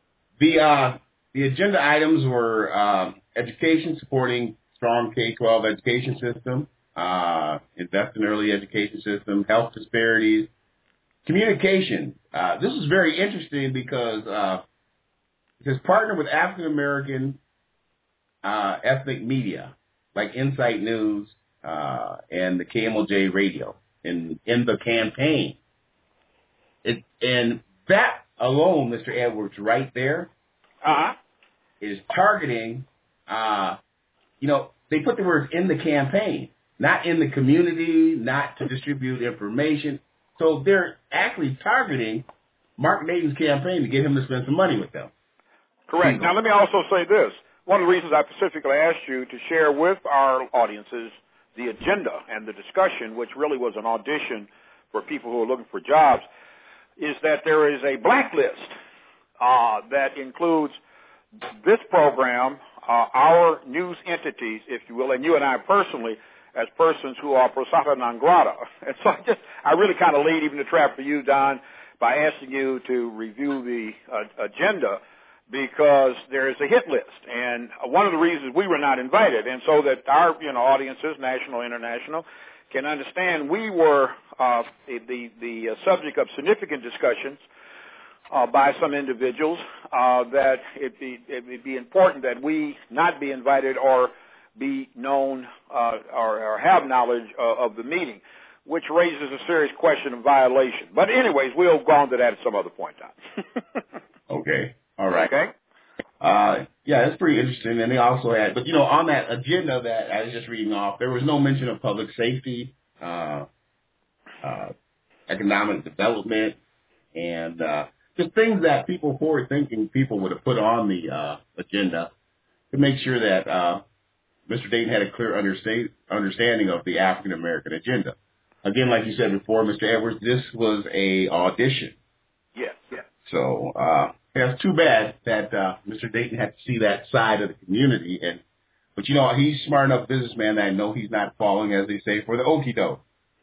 The agenda items were education, supporting strong K-12 education system, invest in early education system, health disparities, communication. This is very interesting because it has partnered with African American ethnic media like Insight News and the KMOJ radio in the campaign. And that alone, Mr. Edwards, right there, is targeting. They put the words in the campaign, not in the community, not to distribute information. So they're actually targeting Mark Naden's campaign to get him to spend some money with them. Correct. Now, let me also say this. One of the reasons I specifically asked you to share with our audiences the agenda and the discussion, which really was an audition for people who are looking for jobs, is that there is a blacklist that includes this program, our news entities, if you will, and you and I personally, as persons who are persona non grata. And so I really kind of laid even the trap for you, Don, by asking you to review the agenda, because there is a hit list. And one of the reasons we were not invited, and so that our audiences, national, international, can understand, we were the subject of significant discussions by some individuals that it would be important that we not be invited or be known or have knowledge of the meeting, which raises a serious question of violation. But anyways, we'll go on to that at some other point in time. Okay. All right. Okay. Yeah, it's pretty interesting. And they also had, but on that agenda that I was just reading off, there was no mention of public safety, economic development, and just things that people, forward-thinking people, would have put on the agenda to make sure that Mr. Dayton had a clear understanding of the African American agenda. Again, like you said before, Mr. Edwards, this was a audition. Yes. So it's too bad that Mr. Dayton had to see that side of the community, but he's a smart enough businessman that I know he's not falling, as they say, for the okie doke.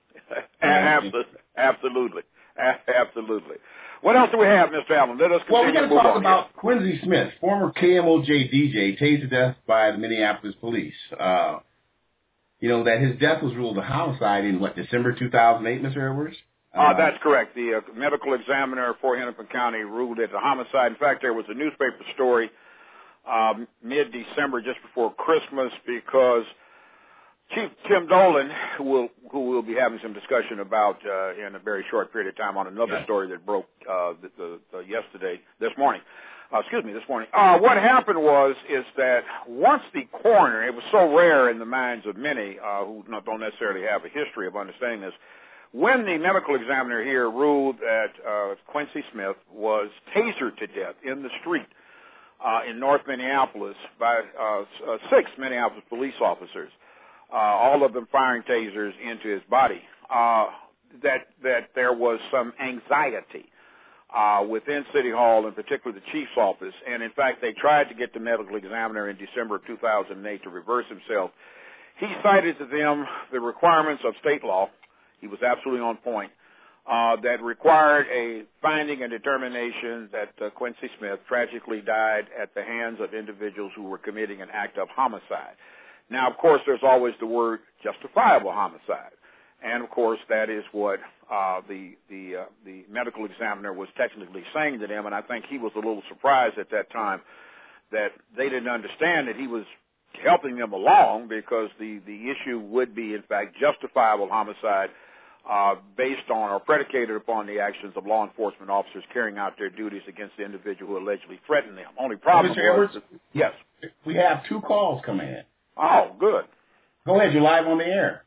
Absolutely. What else do we have, Mr. Allen? Let us continue. Well, we're going to talk about Quincy Smith, former KMOJ DJ, tased to death by the Minneapolis police. That his death was ruled a homicide in, December 2008, Mr. Edwards? That's correct. The medical examiner for Hennepin County ruled it a homicide. In fact, there was a newspaper story mid-December, just before Christmas, because Chief Tim Dolan, who we'll be having some discussion about in a very short period of time on another story that broke this morning. What happened is that once the coroner, it was so rare in the minds of many who don't necessarily have a history of understanding this, when the medical examiner here ruled that Quincy Smith was tasered to death in the street in North Minneapolis by 6 Minneapolis police officers, all of them firing tasers into his body, that there was some anxiety within City Hall, in particular the chief's office. And, in fact, they tried to get the medical examiner in December of 2008 to reverse himself. He cited to them the requirements of state law. He was absolutely on point. That required a finding and determination that Quincy Smith tragically died at the hands of individuals who were committing an act of homicide. Now, of course, there's always the word justifiable homicide. And, of course, that is what the medical examiner was technically saying to them, and I think he was a little surprised at that time that they didn't understand that he was helping them along, because the issue would be, in fact, justifiable homicide based on or predicated upon the actions of law enforcement officers carrying out their duties against the individual who allegedly threatened them. Only problem Mr. was... Edwards, yes. We have 2 calls coming in. Oh, good. Go ahead, you're live on the air.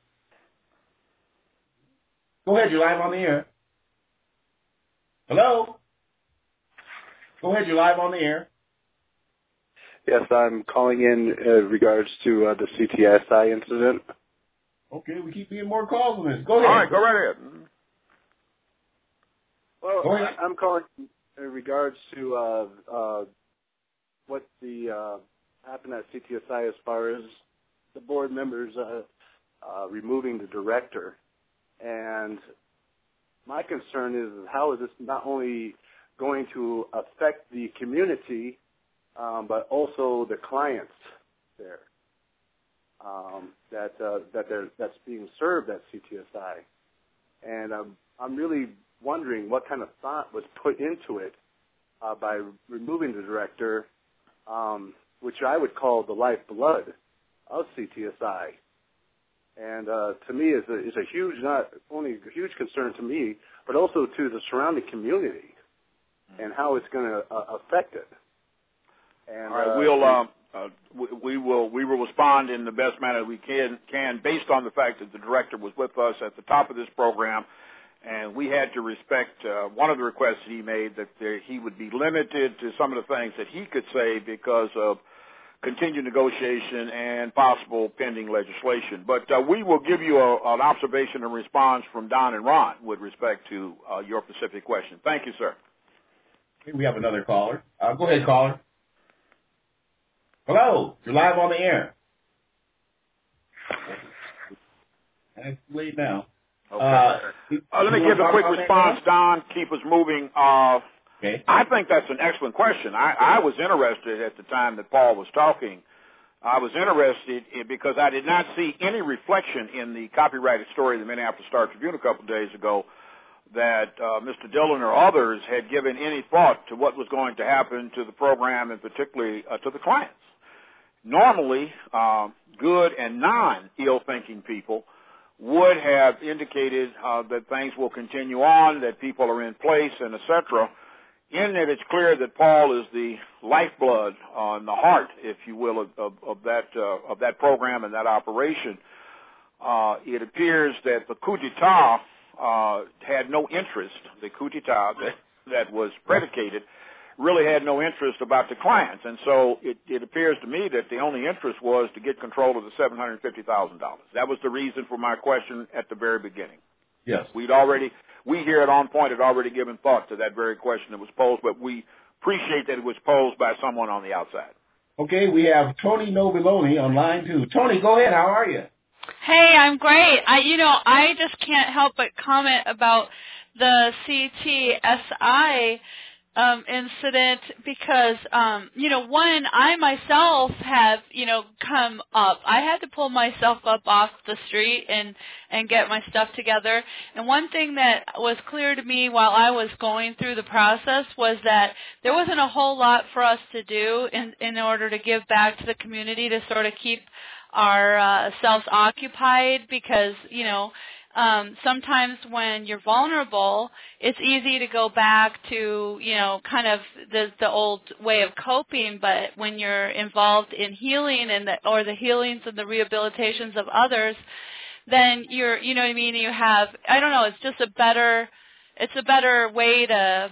Hello? Go ahead, you're live on the air. Yes, I'm calling in regards to the CTSI incident. Okay, we keep getting more calls on this. Go ahead. All right, go right ahead. Well, go ahead. I'm calling in regards to what happened at CTSI as far as the board members removing the director. And my concern is how is this not only going to affect the community, but also the clients there that's being served at CTSI. And I'm really wondering what kind of thought was put into it by removing the director, which I would call the lifeblood of CTSI. And to me, is a huge, not only a huge concern to me, but also to the surrounding community and how it's going to affect it. And, all right, we will respond in the best manner we can based on the fact that the director was with us at the top of this program, and we had to respect one of the requests he made that he would be limited to some of the things that he could say because of continued negotiation and possible pending legislation. But we will give you an observation and response from Don and Ron with respect to your specific question. Thank you, sir. We have another caller. Go ahead, caller. Hello, you're live on the air. It's late now. Okay. Let me give a quick response, Don. Keep us moving. Okay. I think that's an excellent question. I was interested at the time that Paul was talking. I was interested because I did not see any reflection in the copyrighted story of the Minneapolis Star-Tribune a couple of days ago that Mr. Dillon or others had given any thought to what was going to happen to the program and particularly to the clients. Normally, good and non-ill-thinking people would have indicated that things will continue on, that people are in place, and et cetera. In that it's clear that Paul is the lifeblood on the heart, if you will, of that program and that operation. it appears that the coup d'etat had no interest. The coup d'etat that was predicated really had no interest about the clients. And so it appears to me that the only interest was to get control of the $750,000. That was the reason for my question at the very beginning. Yes. We here at On Point had already given thought to that very question that was posed, but we appreciate that it was posed by someone on the outside. Okay, we have Tony Nobiloni on line 2. Tony, go ahead. How are you? Hey, I'm great. I just can't help but comment about the CTSI incident because, one, I myself have, come up. I had to pull myself up off the street and get my stuff together. And one thing that was clear to me while I was going through the process was that there wasn't a whole lot for us to do in order to give back to the community to sort of keep ourselves occupied because, sometimes when you're vulnerable, it's easy to go back to, kind of the old way of coping. But when you're involved in healing or the healings and the rehabilitations of others, then you're, you know what I mean? You have, I don't know, it's a better way to,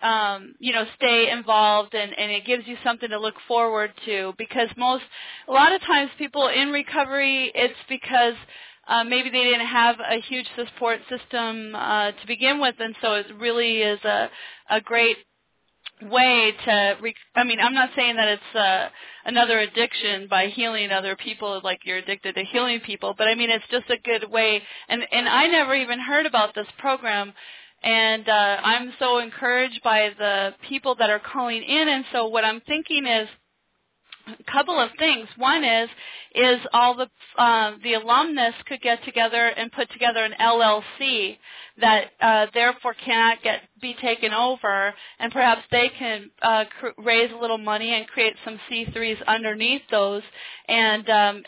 stay involved and it gives you something to look forward to because a lot of times people in recovery, it's because maybe they didn't have a huge support system to begin with, and so it really is a great way to. I'm not saying that it's another addiction by healing other people, like you're addicted to healing people, but it's just a good way. And I never even heard about this program, and I'm so encouraged by the people that are calling in. And so what I'm thinking is a couple of things. One is all the alumnus could get together and put together an LLC that therefore cannot be taken over, and perhaps they can raise a little money and create some C3s underneath those. And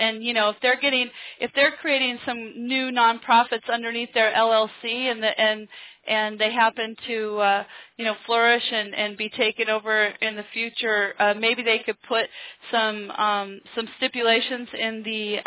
if they're creating some new nonprofits underneath their LLC and they happen to flourish and be taken over in the future, maybe they could put some stipulations in the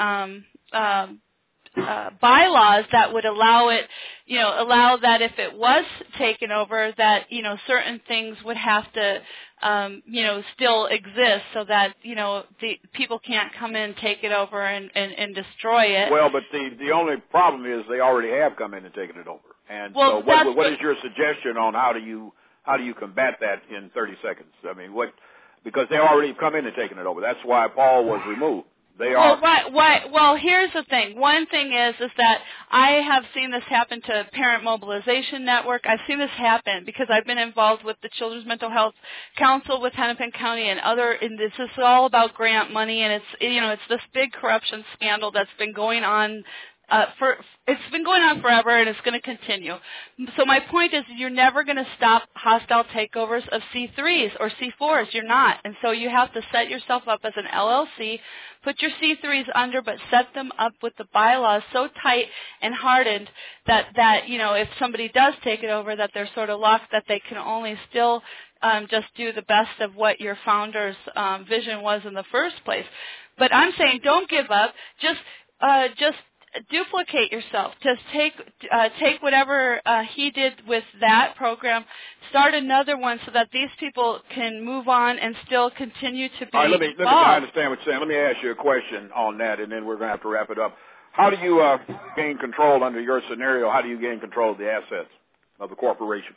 bylaws that would allow that if it was taken over, that certain things would have to still exist, so that the people can't come in, take it over, and destroy it. Well, but the only problem is they already have come in and taken it over. And well, so what is your suggestion on how do you combat that in 30 seconds? Because they already come in and taken it over. That's why Paul was removed. They are. Well, here's the thing. One thing is that I have seen this happen to Parent Mobilization Network. I've seen this happen because I've been involved with the Children's Mental Health Council with Hennepin County and this is all about grant money, and it's this big corruption scandal that's been going on. It's been going on forever, and it's going to continue. So my point is you're never going to stop hostile takeovers of C3s or C4s. You're not. And so you have to set yourself up as an LLC, put your C3s under, but set them up with the bylaws so tight and hardened that if somebody does take it over, that they're sort of locked, that they can only still just do the best of what your founder's vision was in the first place. But I'm saying don't give up. Just duplicate yourself. Just take whatever he did with that program, start another one so that these people can move on and still continue to be All right, let me I understand what you're saying. Let me ask you a question on that, and then we're going to have to wrap it up. How do you gain control under your scenario? How do you gain control of the assets of the corporation?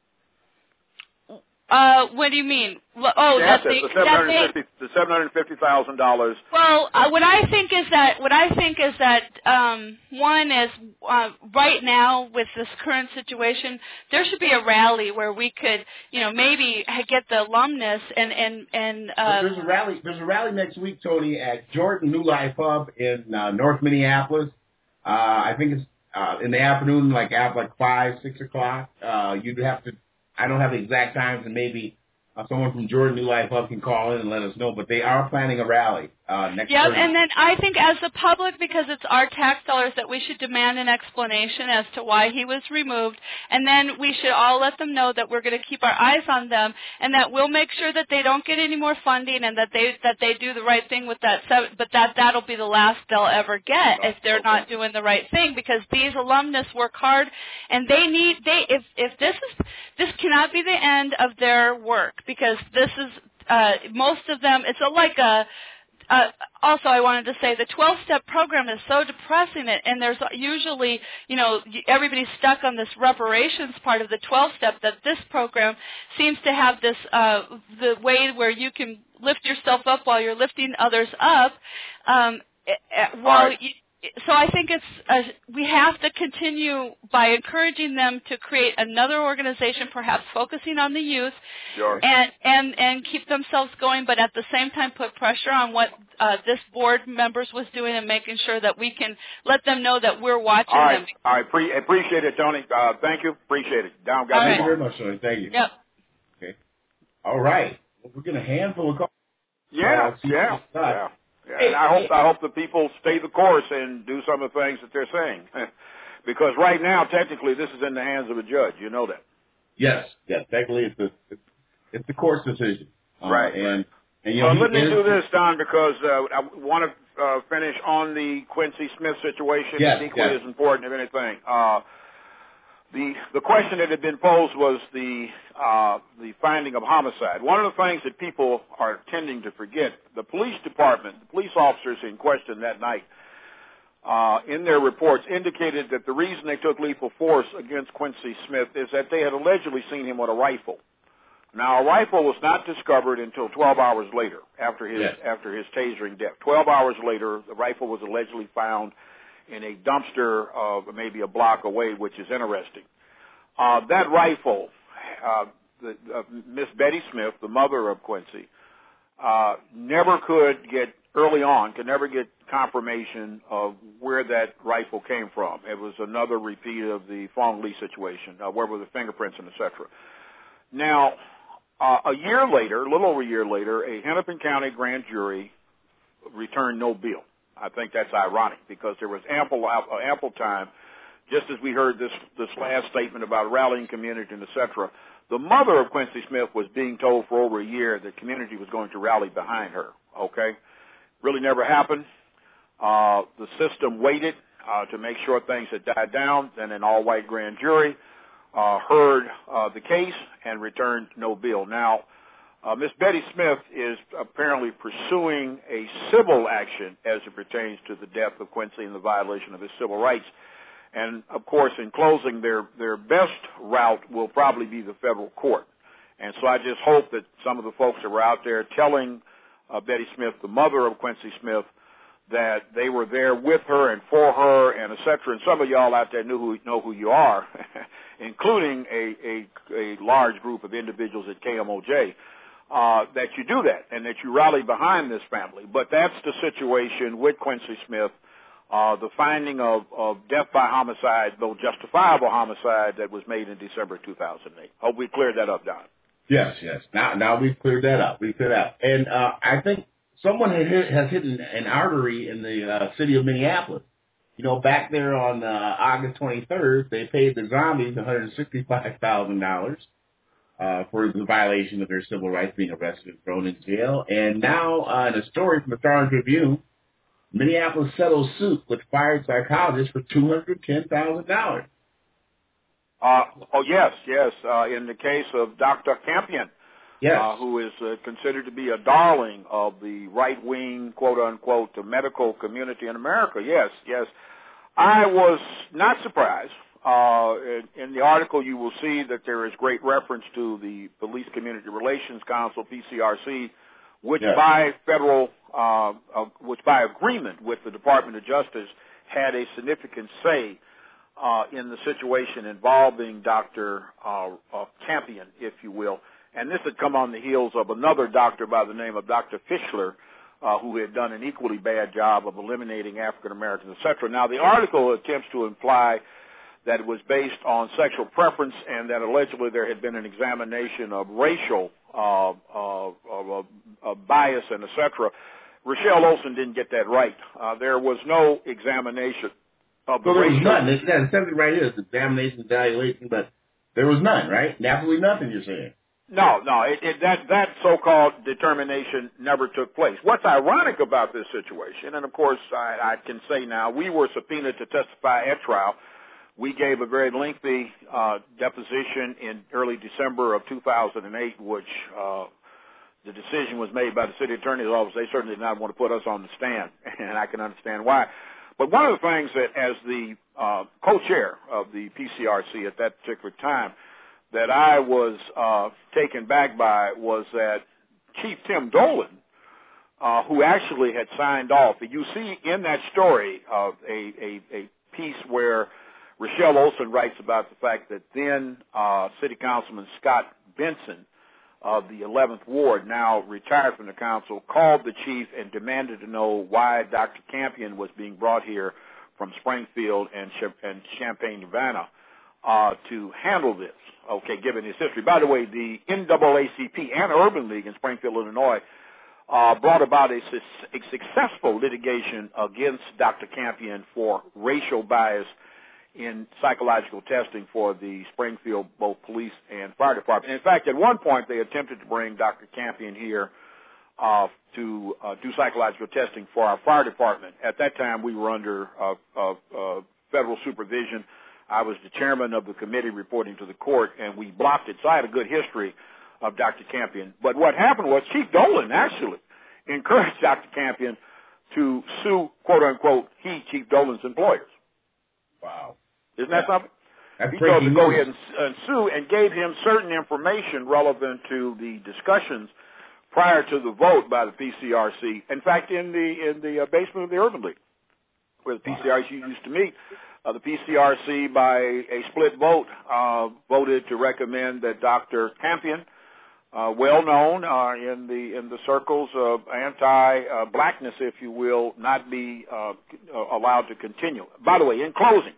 What do you mean? Oh, the $750,000. Well, what I think is that one is right now with this current situation, there should be a rally where we could, maybe get the alumnus and. There's a rally next week, Tony, at Jordan New Life Hub in North Minneapolis. I think it's in the afternoon, like at 5, 6 o'clock. You'd have to. I don't have the exact times, and maybe someone from Jordan New Life Hub can call in and let us know. But they are planning a rally next Yep, Thursday. and then I think as the public, because it's our tax dollars, that we should demand an explanation as to why he was removed, and then we should all let them know that we're going to keep our eyes on them, and that we'll make sure that they don't get any more funding, and that they do the right thing with that. But that'll be the last they'll ever get if they're not doing the right thing, because these alumnus work hard, and if this cannot be the end of their work, because this is most of them. It's also, I wanted to say the 12-step program is so depressing, and there's usually, everybody's stuck on this reparations part of the 12-step, that this program seems to have this, the way where you can lift yourself up while you're lifting others up, so I think we have to continue by encouraging them to create another organization, perhaps focusing on the youth, sure. and keep themselves going, but at the same time put pressure on what this board members was doing and making sure that we can let them know that we're watching them. All right. Appreciate it, Tony. Thank you. Appreciate it. Thank you very much, Tony. Thank you. Yep. Okay. All right. Well, we're getting a handful of calls. Yeah. And I hope the people stay the course and do some of the things that they're saying, because right now, technically, this is in the hands of a judge. You know that. Yes. Technically, it's the court's decision. Right. And let me do this, Don, because I want to finish on the Quincy Smith situation. Yes, It's equally as important, if anything. The question that had been posed was the finding of homicide. One of the things that people are tending to forget, the police department, the police officers in question that night, in their reports indicated that the reason they took lethal force against Quincy Smith is that they had allegedly seen him with a rifle. Now, a rifle was not discovered until 12 hours later, after his tasering death. 12 hours later, the rifle was allegedly found in a dumpster maybe a block away, which is interesting. That rifle, Miss Betty Smith, the mother of Quincy, never could get confirmation of where that rifle came from. It was another repeat of the Fong Lee situation, where were the fingerprints and et cetera. Now, a little over a year later, a Hennepin County grand jury returned no bill. I think that's ironic, because there was ample time, just as we heard this last statement about rallying community and et cetera. The mother of Quincy Smith was being told for over a year that community was going to rally behind her. Okay, really never happened. The system waited to make sure things had died down. Then an all-white grand jury heard the case and returned no bill. Now, Miss Betty Smith is apparently pursuing a civil action as it pertains to the death of Quincy and the violation of his civil rights. And, of course, in closing, their best route will probably be the federal court. And so I just hope that some of the folks that were out there telling Betty Smith, the mother of Quincy Smith, that they were there with her and for her and et cetera. And some of y'all out there know who you are, including a large group of individuals at KMOJ. That you do that and that you rally behind this family. But that's the situation with Quincy Smith, the finding of death by homicide, though justifiable homicide, that was made in December 2008. Hope we cleared that up, Don. Yes. Now we've cleared that up. And I think someone has hit an artery in the city of Minneapolis. Back there on August 23rd, they paid the zombies $165,000. For the violation of their civil rights, being arrested and thrown in jail. And now, in a story from the Star Tribune, Minneapolis settles suit with fired psychologists for $210,000. Yes. In the case of Dr. Campion, who is considered to be a darling of the right-wing, quote-unquote, medical community in America. Yes. I was not surprised. In the article, you will see that there is great reference to the Police Community Relations Council, PCRC, which by agreement with the Department of Justice had a significant say in the situation involving Dr. Campion, if you will. And this had come on the heels of another doctor by the name of Dr. Fischler, who had done an equally bad job of eliminating African Americans, et cetera. Now, the article attempts to imply that it was based on sexual preference and that allegedly there had been an examination of racial bias and et cetera. Rochelle Olson didn't get that right. There was no examination of the So there was ratio. none. It says it right here. It's examination, evaluation, but there was none, right? Absolutely nothing, you're saying. No, that so-called determination never took place. What's ironic about this situation, and of course I can say now, we were subpoenaed to testify at trial. We gave a very lengthy deposition in early December of 2008, which the decision was made by the city attorney's office. They certainly did not want to put us on the stand, and I can understand why. But one of the things that, as the co-chair of the PCRC at that particular time, that I was taken back by was that Chief Tim Dolan, who actually had signed off. You see in that story a piece where Rochelle Olson writes about the fact that then City Councilman Scott Benson of the 11th Ward, now retired from the council, called the chief and demanded to know why Dr. Campion was being brought here from Springfield and Champaign-Urbana to handle this. Okay, given his history. By the way, the NAACP and Urban League in Springfield, Illinois, brought about a successful litigation against Dr. Campion for racial bias in psychological testing for the Springfield both police and fire department. In fact, at one point they attempted to bring Dr. Campion here to do psychological testing for our fire department. At that time, we were under federal supervision. I was the chairman of the committee reporting to the court, and we blocked it. So I had a good history of Dr. Campion. But what happened was Chief Dolan actually encouraged Dr. Campion to sue, quote unquote, Chief Dolan's employers. Wow. Isn't that something? That's he told him to go news. ahead and sue, and gave him certain information relevant to the discussions prior to the vote by the PCRC. In fact, in the basement of the Urban League, where the PCRC used to meet, the PCRC, by a split vote, voted to recommend that Dr. Campion, well known in the circles of anti-blackness, if you will, not be allowed to continue. By the way, in closing,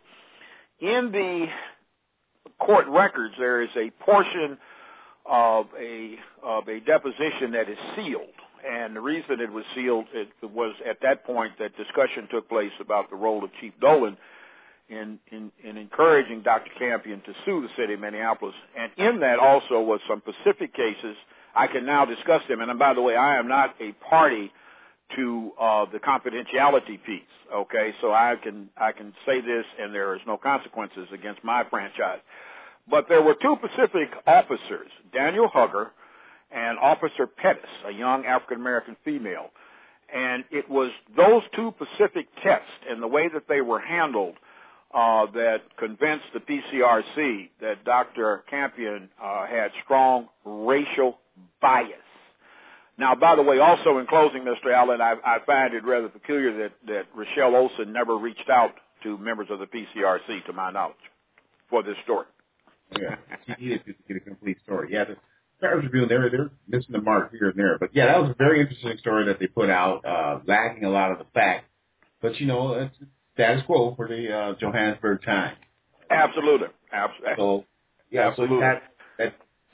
in the court records, there is a portion of a deposition that is sealed. And the reason it was sealed, it was at that point that discussion took place about the role of Chief Dolan in encouraging Dr. Campion to sue the city of Minneapolis. And in that also was some specific cases. I can now discuss them. And by the way, I am not a party to the confidentiality piece. Okay, so I can say this, and there is no consequences against my franchise. But there were two Pacific officers, Daniel Hugger and Officer Pettis, a young African-American female. And it was those two Pacific tests and the way that they were handled that convinced the PCRC that Dr. Campion had strong racial bias. Now, by the way, also in closing, Mr. Allen, I find it rather peculiar that Rochelle Olson never reached out to members of the PCRC, to my knowledge, for this story. Yeah, she needed to get a complete story. Yeah, the Stars Tribune, they're missing the mark here and there. But, yeah, that was a very interesting story that they put out, lacking a lot of the facts. But, you know, it's status quo for the Johannesburg Times. Absolutely. So, yeah, absolutely. So that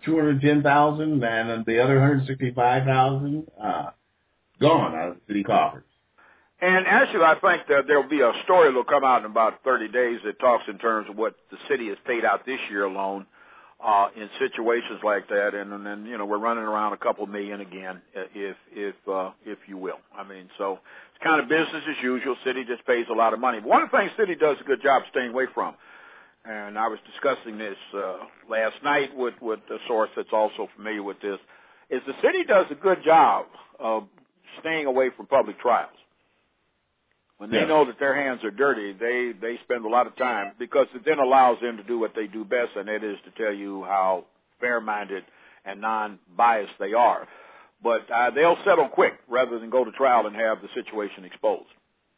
210,000 and the other 165,000 gone out of the city coffers. And actually, I think that there will be a story that will come out in about 30 days that talks in terms of what the city has paid out this year alone in situations like that. And then, you know, we're running around a couple million again, if you will. I mean, so it's kind of business as usual. City just pays a lot of money. But one of the things city does a good job staying away from, and I was discussing this last night with a source that's also familiar with this, is the city does a good job of staying away from public trials. When they know that their hands are dirty, they spend a lot of time, because it then allows them to do what they do best, and that is to tell you how fair-minded and non-biased they are. But they'll settle quick rather than go to trial and have the situation exposed.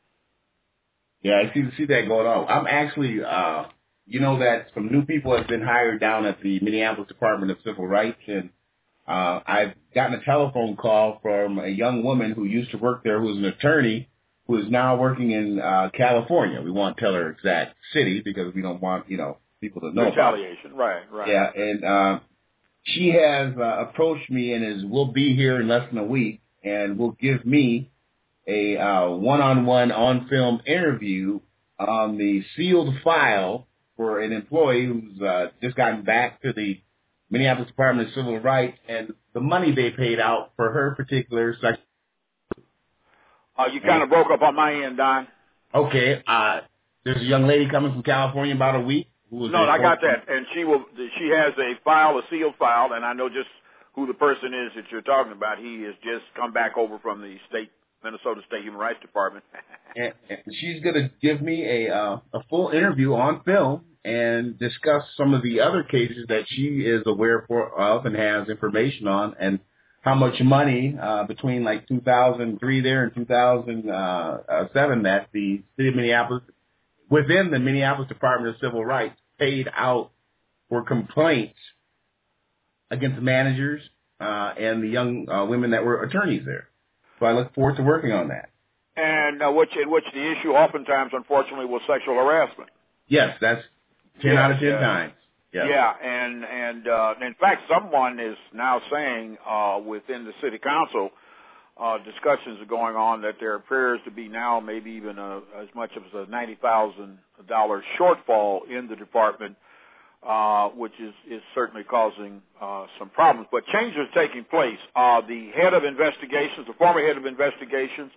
Yeah, I see that going on. I'm actually, you know, that some new people have been hired down at the Minneapolis Department of Civil Rights, and I've gotten a telephone call from a young woman who used to work there, who's an attorney, who is now working in California. We won't tell her exact city because we don't want, you know, people to know. Retaliation, right. Yeah, and she has approached me and will be here in less than a week and will give me a one-on-one on-film interview on the sealed file for an employee who's just gotten back to the Minneapolis Department of Civil Rights and the money they paid out for her particular section. You kind of broke up on my end, Don. Okay. There's a young lady coming from California about a week. No, I got that. And she has a sealed file, and I know just who the person is that you're talking about. He has just come back over from the Minnesota State Human Rights Department. and she's going to give me a full interview on film and discuss some of the other cases that she is aware of and has information on, and how much money between like 2003 there and 2007 that the city of Minneapolis, within the Minneapolis Department of Civil Rights, paid out for complaints against managers and the young women that were attorneys there. So I look forward to working on that. And which the issue oftentimes, unfortunately, was sexual harassment. Yes, that's 10 out of 10 times. Yes. Yeah, and in fact, someone is now saying within the city council, discussions are going on that there appears to be now maybe even as much as a $90,000 shortfall in the department, which is certainly causing some problems. But change is taking place. The head of investigations, the former head of investigations,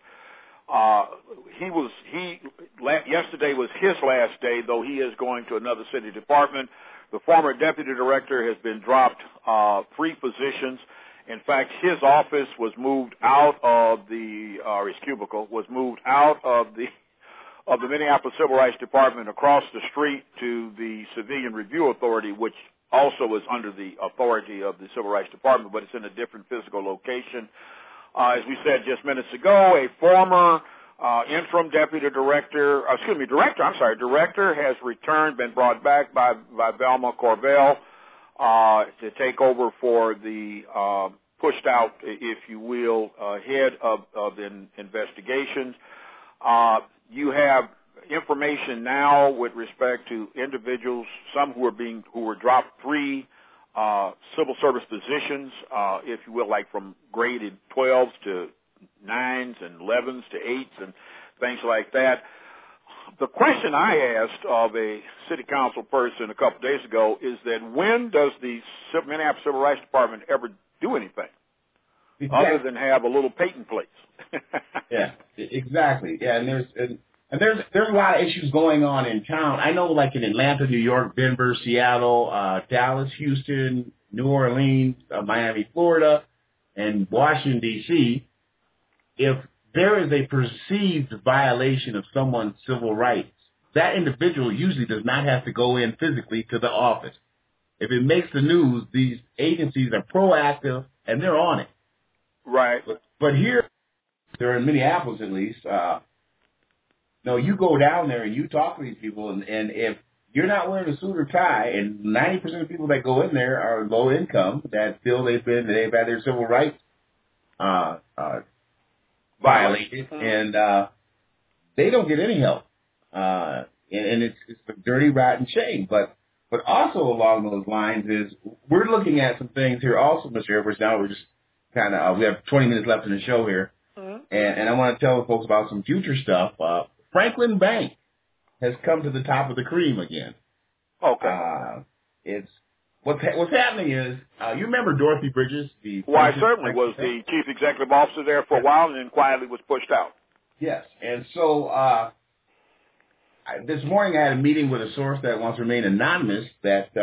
yesterday was his last day, though he is going to another city department. The former deputy director has been dropped 3 positions. In fact, his office was moved out of his cubicle was moved out of the Minneapolis Civil Rights Department across the street to the Civilian Review Authority, which also is under the authority of the Civil Rights Department, but it's in a different physical location. As we said just minutes ago, a former interim director has returned, been brought back by Velma Corvell to take over for the pushed out, if you will, head of investigations. You have information now with respect to individuals, some who were dropped 3 civil service positions, if you will, like from graded 12s to 9s and 11s to 8s and things like that. The question I asked of a city council person a couple days ago is that when does the Minneapolis Civil Rights Department ever do anything other than have a little patent place? Yeah, exactly. Yeah, and there's a lot of issues going on in town. I know, like in Atlanta, New York, Denver, Seattle, Dallas, Houston, New Orleans, Miami, Florida, and Washington, D.C., if there is a perceived violation of someone's civil rights, that individual usually does not have to go in physically to the office. If it makes the news, these agencies are proactive and they're on it. Right. But here, they're in Minneapolis at least, you go down there and you talk to these people, and if you're not wearing a suit or tie, and 90% of people that go in there are low income that feel they've had their civil rights violated, and they don't get any help. And it's a dirty, rotten shame. But also along those lines is we're looking at some things here also, Mr. Edwards. Now we're just kind of we have 20 minutes left in the show here, and I want to tell folks about some future stuff. Franklin Bank has come to the top of the cream again. Okay. It's what's happening is you remember Dorothy Bridges, I certainly was the chief executive officer there for a while, and then quietly was pushed out. Yes, and so this morning I had a meeting with a source that wants to remain anonymous. That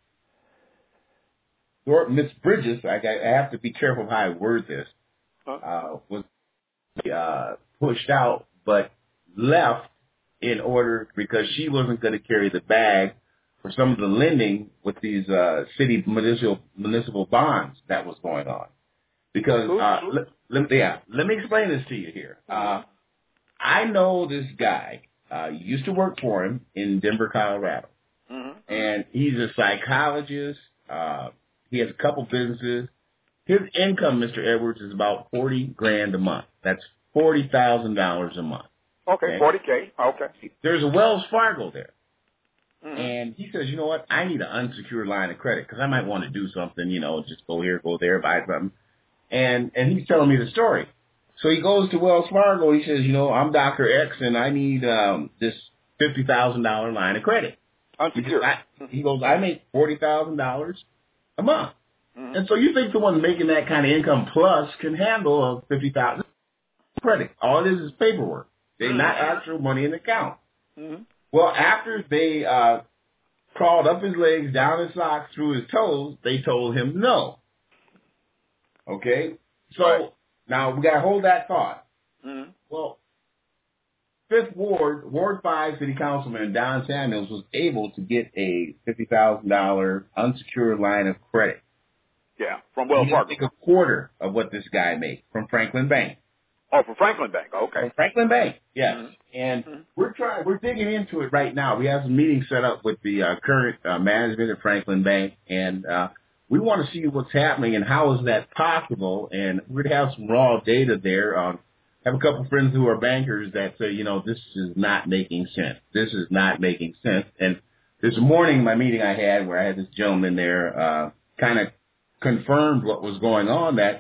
Miss Bridges, I have to be careful how I word this, was pushed out, but left in order because she wasn't going to carry the bag for some of the lending with these city municipal bonds that was going on. Because let me explain this to you here. I know this guy. Used to work for him in Denver, Colorado, and he's a psychologist. He has a couple businesses. His income, Mr. Edwards, is about $40,000 a month. That's $40,000 a month. Okay, $40K. Okay. There's a Wells Fargo there. And he says, you know what, I need an unsecured line of credit because I might want to do something, just go here, go there, buy something. And he's telling me the story. So he goes to Wells Fargo. He says, I'm Dr. X, and I need this $50,000 line of credit. Unsecured. He goes, I make $40,000 a month. Mm-hmm. And so you think someone making that kind of income plus can handle a $50,000 credit. All it is paperwork. They're not actual money in the account. Mm-hmm. Well, after they crawled up his legs, down his socks, through his toes, they told him no. Okay? So now we got to hold that thought. Mm-hmm. Well, 5th Ward, Ward 5 City Councilman Don Samuels was able to get a $50,000 unsecured line of credit. Yeah, from Wells Fargo. He took a quarter of what this guy made from Franklin Bank. Oh, from Franklin Bank. Okay. From Franklin Bank, yes. Mm-hmm. And we're digging into it right now. We have some meetings set up with the current management at Franklin Bank, and we want to see what's happening and how is that possible. And we're going to have some raw data there. I have a couple of friends who are bankers that say, this is not making sense. This is not making sense. And this morning, my meeting I had where I had this gentleman there kind of confirmed what was going on, that,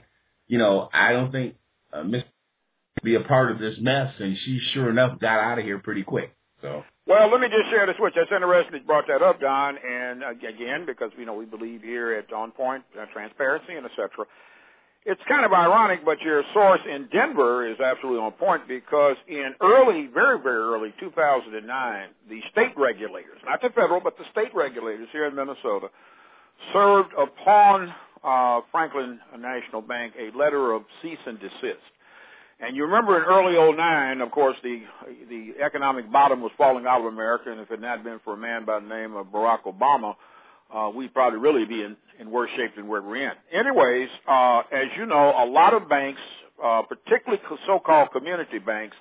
I don't think Miss be a part of this mess, and she sure enough got out of here pretty quick. So, well, let me just share this with you. That's interesting that you brought that up, Don. And again, because we believe here at On Point transparency and etc. It's kind of ironic, but your source in Denver is absolutely on point, because in very, very early 2009, the state regulators, not the federal, but the state regulators here in Minnesota, served upon Franklin National Bank a letter of cease and desist. And you remember in early 2009, of course, the economic bottom was falling out of America, and if it had not been for a man by the name of Barack Obama, we'd probably really be in worse shape than where we're in. Anyways, as you know, a lot of banks, particularly so-called community banks,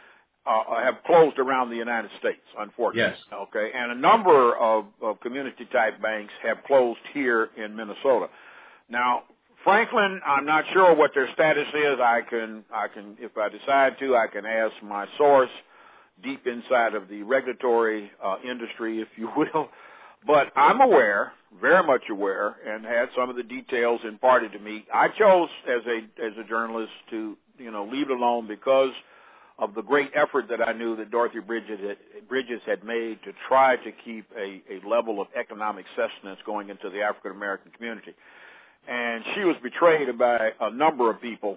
have closed around the United States, unfortunately. Yes. Okay, and a number of community-type banks have closed here in Minnesota. Now, Franklin, I'm not sure what their status is. I can, if I decide to, I can ask my source deep inside of the regulatory industry, if you will. But I'm aware, very much aware, and had some of the details imparted to me. I chose as a journalist to, leave it alone because of the great effort that I knew that Dorothy Bridges had made to try to keep a level of economic sustenance going into the African American community. And she was betrayed by a number of people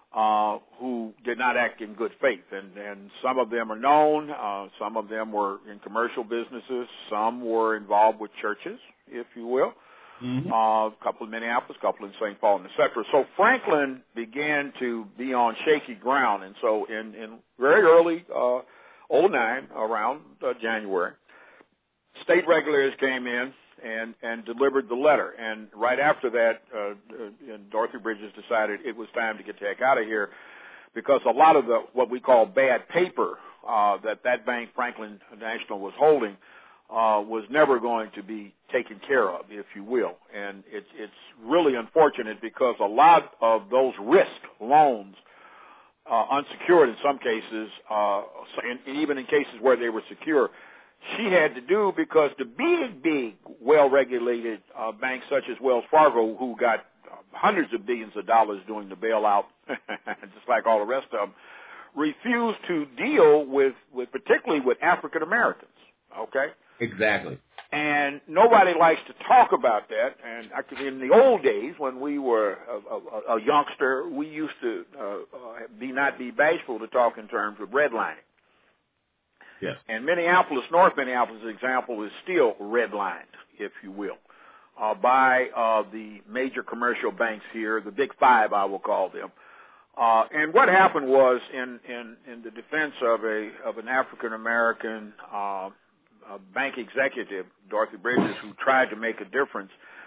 who did not act in good faith. And some of them are known. Some of them were in commercial businesses. Some were involved with churches, if you will. Mm-hmm. A couple in Minneapolis, a couple in St. Paul, and et cetera. So Franklin began to be on shaky ground. And so in very early 2009, around January, state regulators came in and delivered the letter. And right after that, Dorothy Bridges decided it was time to get the heck out of here, because a lot of what we call bad paper that bank, Franklin National, was holding was never going to be taken care of, if you will. And it's really unfortunate, because a lot of those risk loans, unsecured in some cases, and even in cases where they were secure, she had to do because the big, well-regulated banks such as Wells Fargo, who got hundreds of billions of dollars doing the bailout, just like all the rest of them, refused to deal with particularly with African Americans. Okay? Exactly. And nobody likes to talk about that. And in the old days, when we were a youngster, we used to not be bashful to talk in terms of redlining. Yes. And Minneapolis, North Minneapolis, example, is still redlined, if you will, by the major commercial banks here, the Big Five, I will call them. And what happened was, in the defense of an African American bank executive, Dorothy Bridges, who tried to make a difference,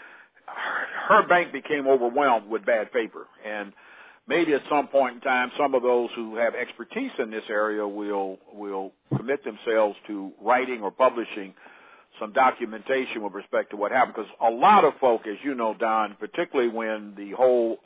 her bank became overwhelmed with bad paper. And maybe at some point in time, some of those who have expertise in this area will commit themselves to writing or publishing some documentation with respect to what happened. Because a lot of folk, as you know, Don, particularly when the whole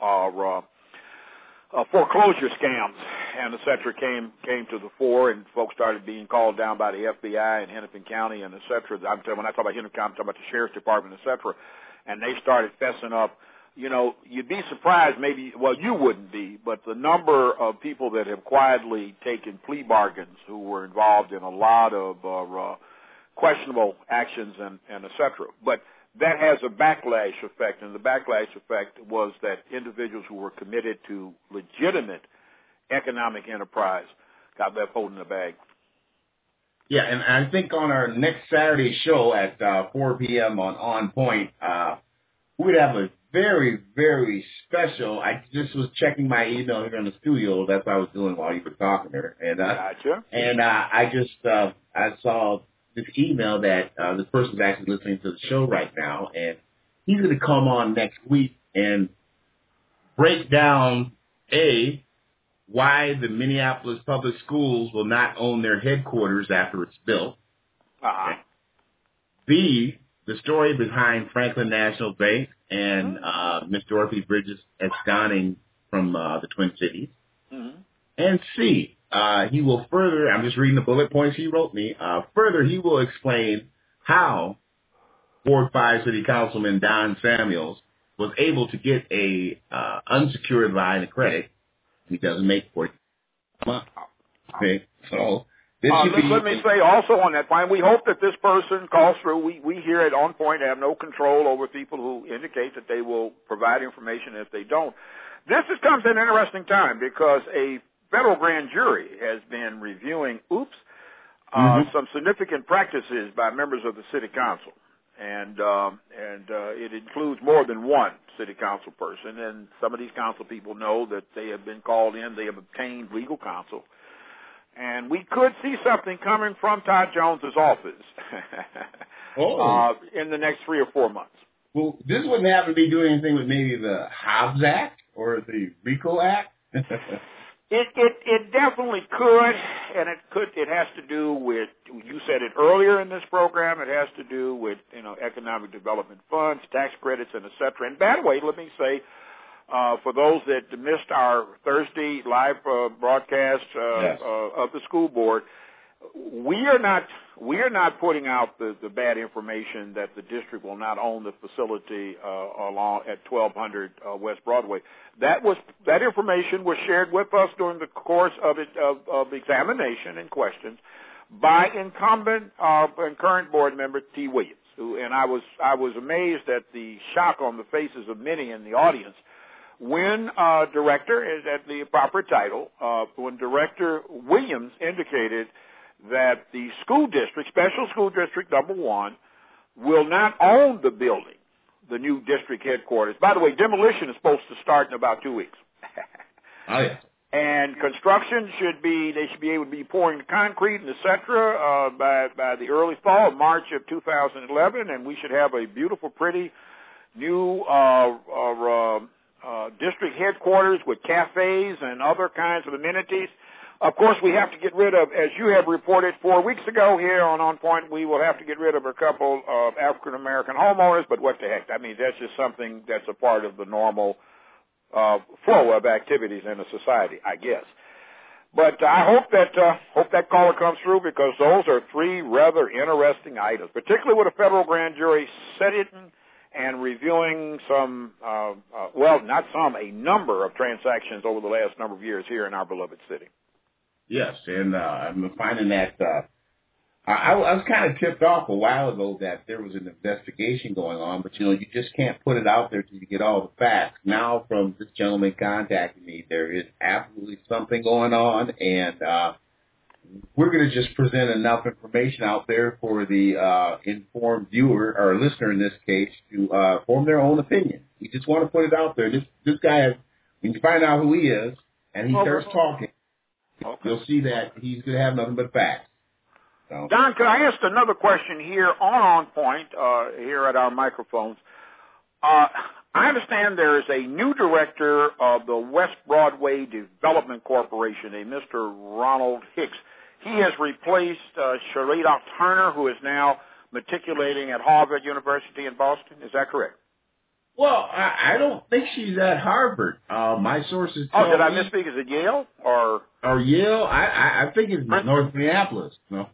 foreclosure scams and et cetera came to the fore, and folks started being called down by the FBI in Hennepin County and et cetera. When I talk about Hennepin County, I'm talking about the Sheriff's Department, et cetera. And they started fessing up, you'd be surprised maybe, well, you wouldn't be, but the number of people that have quietly taken plea bargains who were involved in a lot of questionable actions and et cetera. But that has a backlash effect, and the backlash effect was that individuals who were committed to legitimate economic enterprise got left holding the bag. Yeah, and I think on our next Saturday show at 4 p.m. on Point, we'd have a very, very special. I just was checking my email here in the studio. That's what I was doing while you were talking there. And, gotcha. And I saw this email that this person's actually listening to the show right now, and he's going to come on next week and break down, A, why the Minneapolis Public Schools will not own their headquarters after it's built. Uh-huh. B, the story behind Franklin National Bank and Miss Dorothy Bridges absconding from the Twin Cities. Mm-hmm. And C, he will further, I'm just reading the bullet points he wrote me, further he will explain how Ward 5 City Councilman Don Samuels was able to get a unsecured line of credit. He doesn't make $40 a month. Okay, so this let me say also on that point, we hope that this person calls through. We here at On Point have no control over people who indicate that they will provide information if they don't. This comes at an interesting time because a federal grand jury has been reviewing, some significant practices by members of the city council. And it includes more than one city council person, and some of these council people know that they have been called in, they have obtained legal counsel, and we could see something coming from Todd Jones's office in the next 3 or 4 months. Well, this wouldn't happen to be doing anything with maybe the Hobbs Act or the RICO Act? It definitely could, and it has to do with, you said it earlier in this program, it has to do with, economic development funds, tax credits, and et cetera. And by the way, let me say, for those that missed our Thursday live broadcast of the school board, we are not putting out the bad information that the district will not own the facility along at 1200 West Broadway. That information was shared with us during the course of examination and questions by incumbent and current board member T. Williams, and I was amazed at the shock on the faces of many in the audience when director is at the proper title when Director Williams indicated that the school district, Special School District Number 1, will not own the building, the new district headquarters. By the way, demolition is supposed to start in about 2 weeks. Oh, yeah. And construction they should be able to be pouring the concrete and et cetera by the early fall, March of 2011, and we should have a beautiful, pretty new district headquarters with cafes and other kinds of amenities. Of course, we have to get rid of, as you have reported 4 weeks ago here on Point, we will have to get rid of a couple of African-American homeowners, but what the heck? I mean, that's just something that's a part of the normal flow of activities in a society, I guess. But I hope that caller comes through because those are 3 rather interesting items, particularly with a federal grand jury sitting and reviewing a number of transactions over the last number of years here in our beloved city. Yes, and I'm finding that I was kind of tipped off a while ago that there was an investigation going on, but, you just can't put it out there until you get all the facts. Now, from this gentleman contacting me, there is absolutely something going on, and we're going to just present enough information out there for the informed viewer, or listener in this case, to form their own opinion. We just want to put it out there. This guy, when you find out who he is, and he starts talking, you'll see that he's going to have nothing but facts. So. Don, could I ask another question here on Point, here at our microphones? I understand there is a new director of the West Broadway Development Corporation, a Mr. Ronald Hicks. He has replaced Sharita Turner, who is now matriculating at Harvard University in Boston. Is that correct? Well, I don't think she's at Harvard. My sources tell me... Oh, did I misspeak? Is it Yale or Yale? I think it's North Minneapolis. No,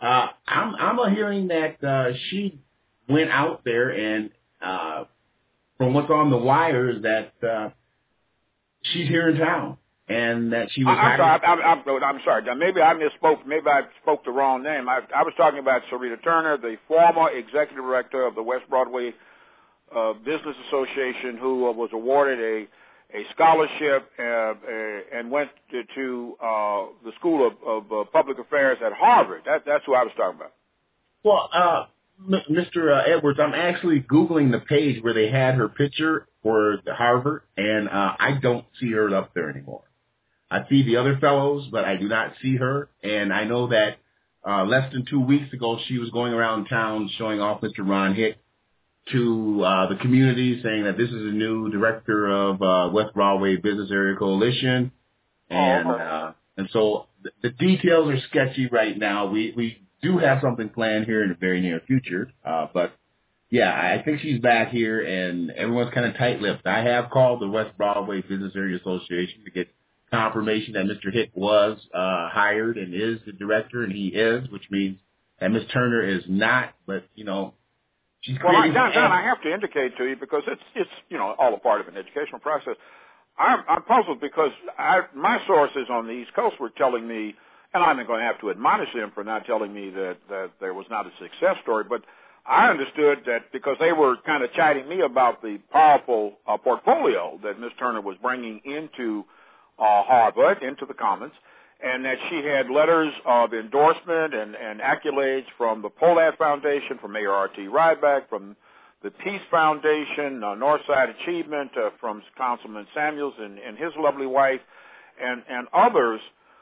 I'm hearing that she went out there and from what's on the wire is that she's here in town and that she was. I'm sorry. Maybe I misspoke. Maybe I spoke the wrong name. I was talking about Sarita Turner, the former executive director of the West Broadway Business Association, who was awarded a scholarship and went to the School of Public Affairs at Harvard. That's who I was talking about. Well, Mr. Edwards, I'm actually Googling the page where they had her picture for the Harvard, and I don't see her up there anymore. I see the other fellows, but I do not see her. And I know that less than 2 weeks ago, she was going around town showing off Mr. Ron Hick to the community, saying that this is a new director of West Broadway Business Area Coalition. And so the details are sketchy right now. We do have something planned here in the very near future. But, yeah, I think she's back here, and everyone's kind of tight-lipped. I have called the West Broadway Business Area Association to get confirmation that Mr. Hick was hired and is the director, and he is, which means that Ms. Turner is not. But, you know, she's creating. Well, Don, I have to indicate to you, because it's all a part of an educational process. I'm puzzled because my sources on the East Coast were telling me, and I'm going to have to admonish them for not telling me that there was not a success story, but I understood that because they were kind of chiding me about the powerful portfolio that Ms. Turner was bringing into Harvard, into the Commons, and that she had letters of endorsement and accolades from the Pohlad Foundation, from Mayor R.T. Ryback, from the Peace Foundation, Northside Achievement, from Councilman Samuels and his lovely wife, and others.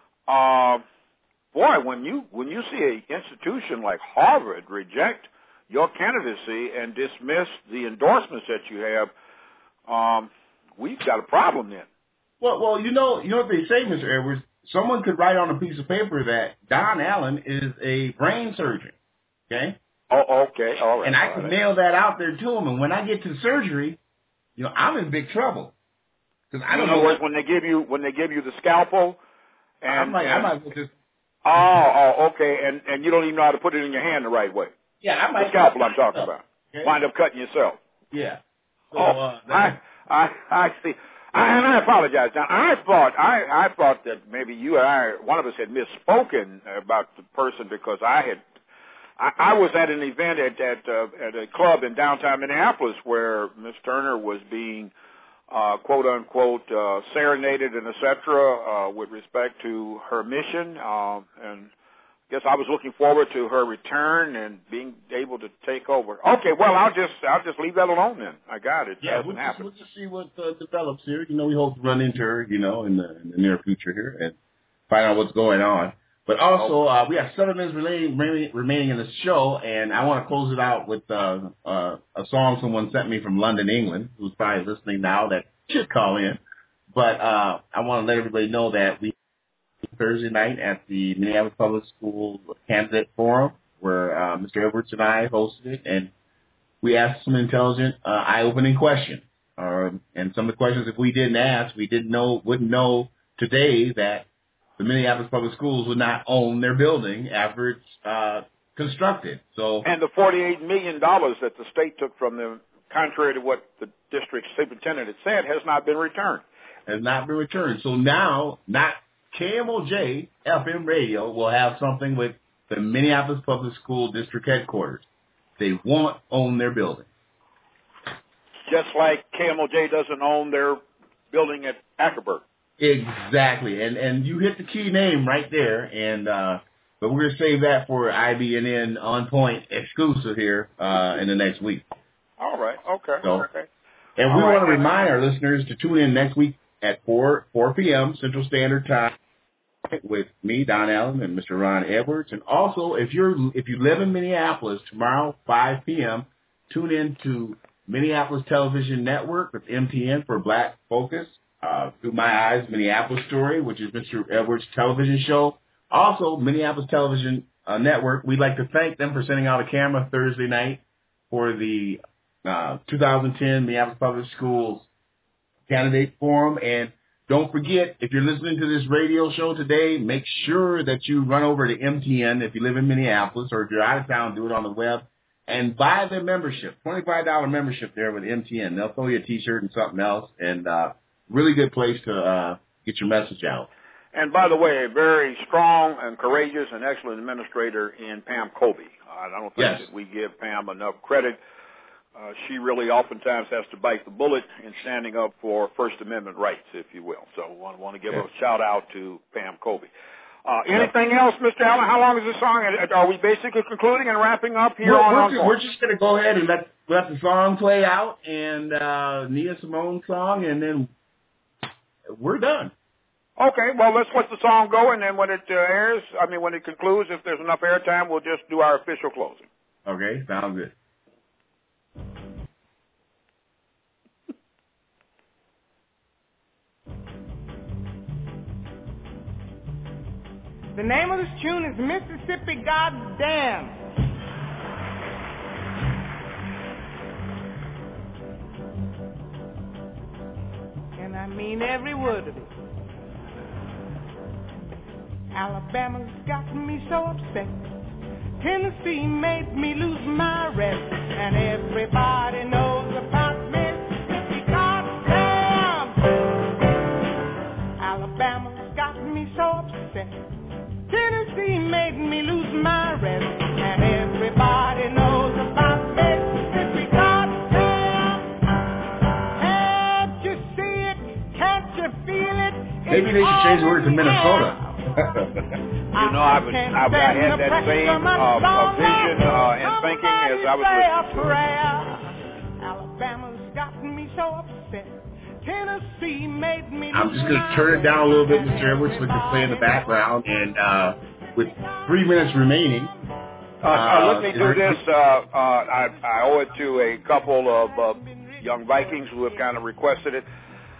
Boy, when you see an institution like Harvard reject your candidacy and dismiss the endorsements that you have, we've got a problem then. Well, you know what they say, Mr. Edwards. Someone could write on a piece of paper that Don Allen is a brain surgeon. Okay. Oh, okay. All right. And I can mail that out there to him. And when I get to surgery, I'm in big trouble because I don't know what when they give you the scalpel. And I might just. Oh, okay. And you don't even know how to put it in your hand the right way. Yeah, I might. The scalpel I'm talking about. Okay. Wind up cutting yourself. Yeah. So, I see. And I apologize, John. I thought that maybe you and one of us had misspoken about the person because I was at an event at a club in downtown Minneapolis where Miss Turner was being quote unquote serenaded and etc. With respect to her mission, and I guess I was looking forward to her return and being able to take over. Okay, well I'll just leave that alone then. I got it. Yeah, we'll just see what develops here. We hope to run into her, in the near future here and find out what's going on. But also, we have 7 minutes remaining in the show, and I want to close it out with a song someone sent me from London, England, who's probably listening now that should call in. But I want to let everybody know that we Thursday night at the Minneapolis Public School Candidate Forum, where Mr. Edwards and I hosted it, and we asked some intelligent, eye-opening questions. And some of the questions, if we didn't ask, wouldn't know today that the Minneapolis Public Schools would not own their building after it's constructed. And the $48 million that the state took from them, contrary to what the district superintendent had said, has not been returned. So now, not KMOJ FM radio will have something with the Minneapolis Public School District Headquarters. They won't own their building. Just like KMOJ doesn't own their building at Ackerberg. Exactly. And you hit the key name right there. And but we're going to save that for IBNN On Point exclusive here in the next week. All right. Okay. Okay. And we want to remind our listeners to tune in next week at 4 p.m. Central Standard Time with me, Don Allen, and Mr. Ron Edwards. And also, if you live in Minneapolis, tomorrow, 5 p.m., tune in to Minneapolis Television Network with MTN for Black Focus, Through My Eyes, Minneapolis Story, which is Mr. Edwards' television show. Also, Minneapolis Television Network, we'd like to thank them for sending out a camera Thursday night for the 2010 Minneapolis Public Schools Candidate Forum. And don't forget, if you're listening to this radio show today, make sure that you run over to MTN if you live in Minneapolis, or if you're out of town, do it on the web and buy their membership, $25 membership there with MTN. They'll throw you a T-shirt and something else, and really good place to get your message out. And by the way, a very strong and courageous and excellent administrator in Pam Colby. I don't think that we give Pam enough credit. She really oftentimes has to bite the bullet in standing up for First Amendment rights, if you will. So I want to give a shout-out to Pam Colby. Anything else, Mr. Allen? How long is this song? Are we basically concluding and wrapping up here We're just going to go ahead and let the song play out, and Nia Simone's song, and then we're done. Okay, well, let's let the song go, and then when it when it concludes, if there's enough airtime, we'll just do our official closing. Okay, sounds good. The name of this tune is Mississippi Goddamn. And I mean every word of it. Alabama's got me so upset. Tennessee made me lose my rest. And everybody knows about Mississippi Goddamn. Alabama's got me so upset. Tennessee made me lose my rest, and everybody knows about Mississippi Goddamn. Can't you see it? Can't you feel it? Maybe they should change the word to Minnesota. I had that same vision and thinking as I was listening to it. Alabama's gotten me so upset. Tennessee made me. I'm just going to turn it down a little bit, Mr. Edwards, so we can play in the background. And with 3 minutes remaining, let me do this. I owe it to a couple of young Vikings who have kind of requested it.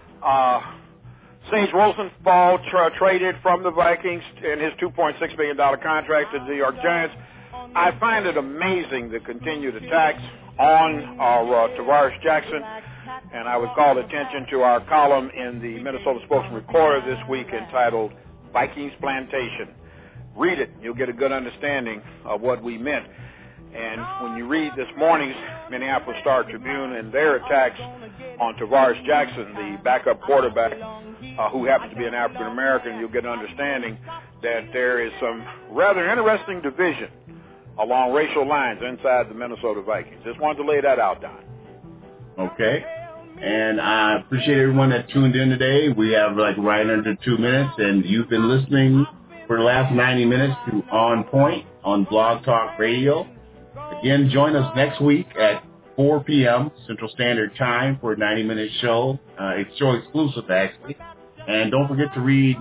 Sage Rosenthal traded from the Vikings in his $2.6 million contract to the New York Giants. I find it amazing the continued attacks on Tavares Jackson. And I would call attention to our column in the Minnesota Spokesman Recorder this week entitled Vikings Plantation. Read it. You'll get a good understanding of what we meant. And when you read this morning's Minneapolis Star-Tribune and their attacks on Tavares Jackson, the backup quarterback, who happens to be an African-American, you'll get an understanding that there is some rather interesting division along racial lines inside the Minnesota Vikings. Just wanted to lay that out, Don. Okay. And I appreciate everyone that tuned in today. We have right under 2 minutes, and you've been listening for the last 90 minutes to On Point on Blog Talk Radio. Again, join us next week at 4 p.m. Central Standard Time for a 90-minute show. It's show exclusive, actually. And don't forget to read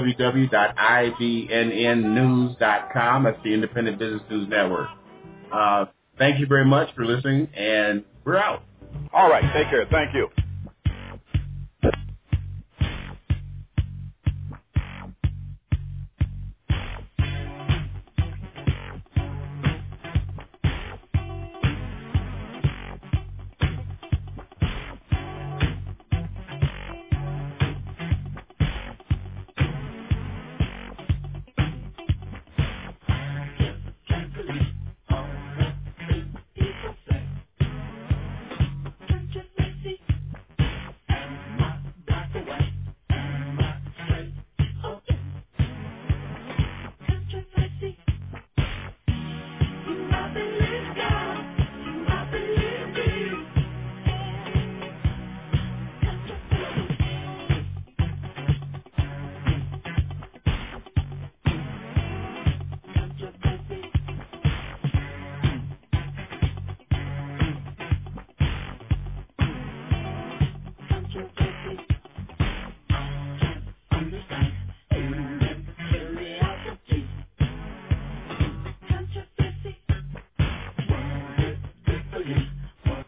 www.ibnnnews.com. That's the Independent Business News Network. Thank you very much for listening, and we're out. All right. Take care. Thank you. Controversy.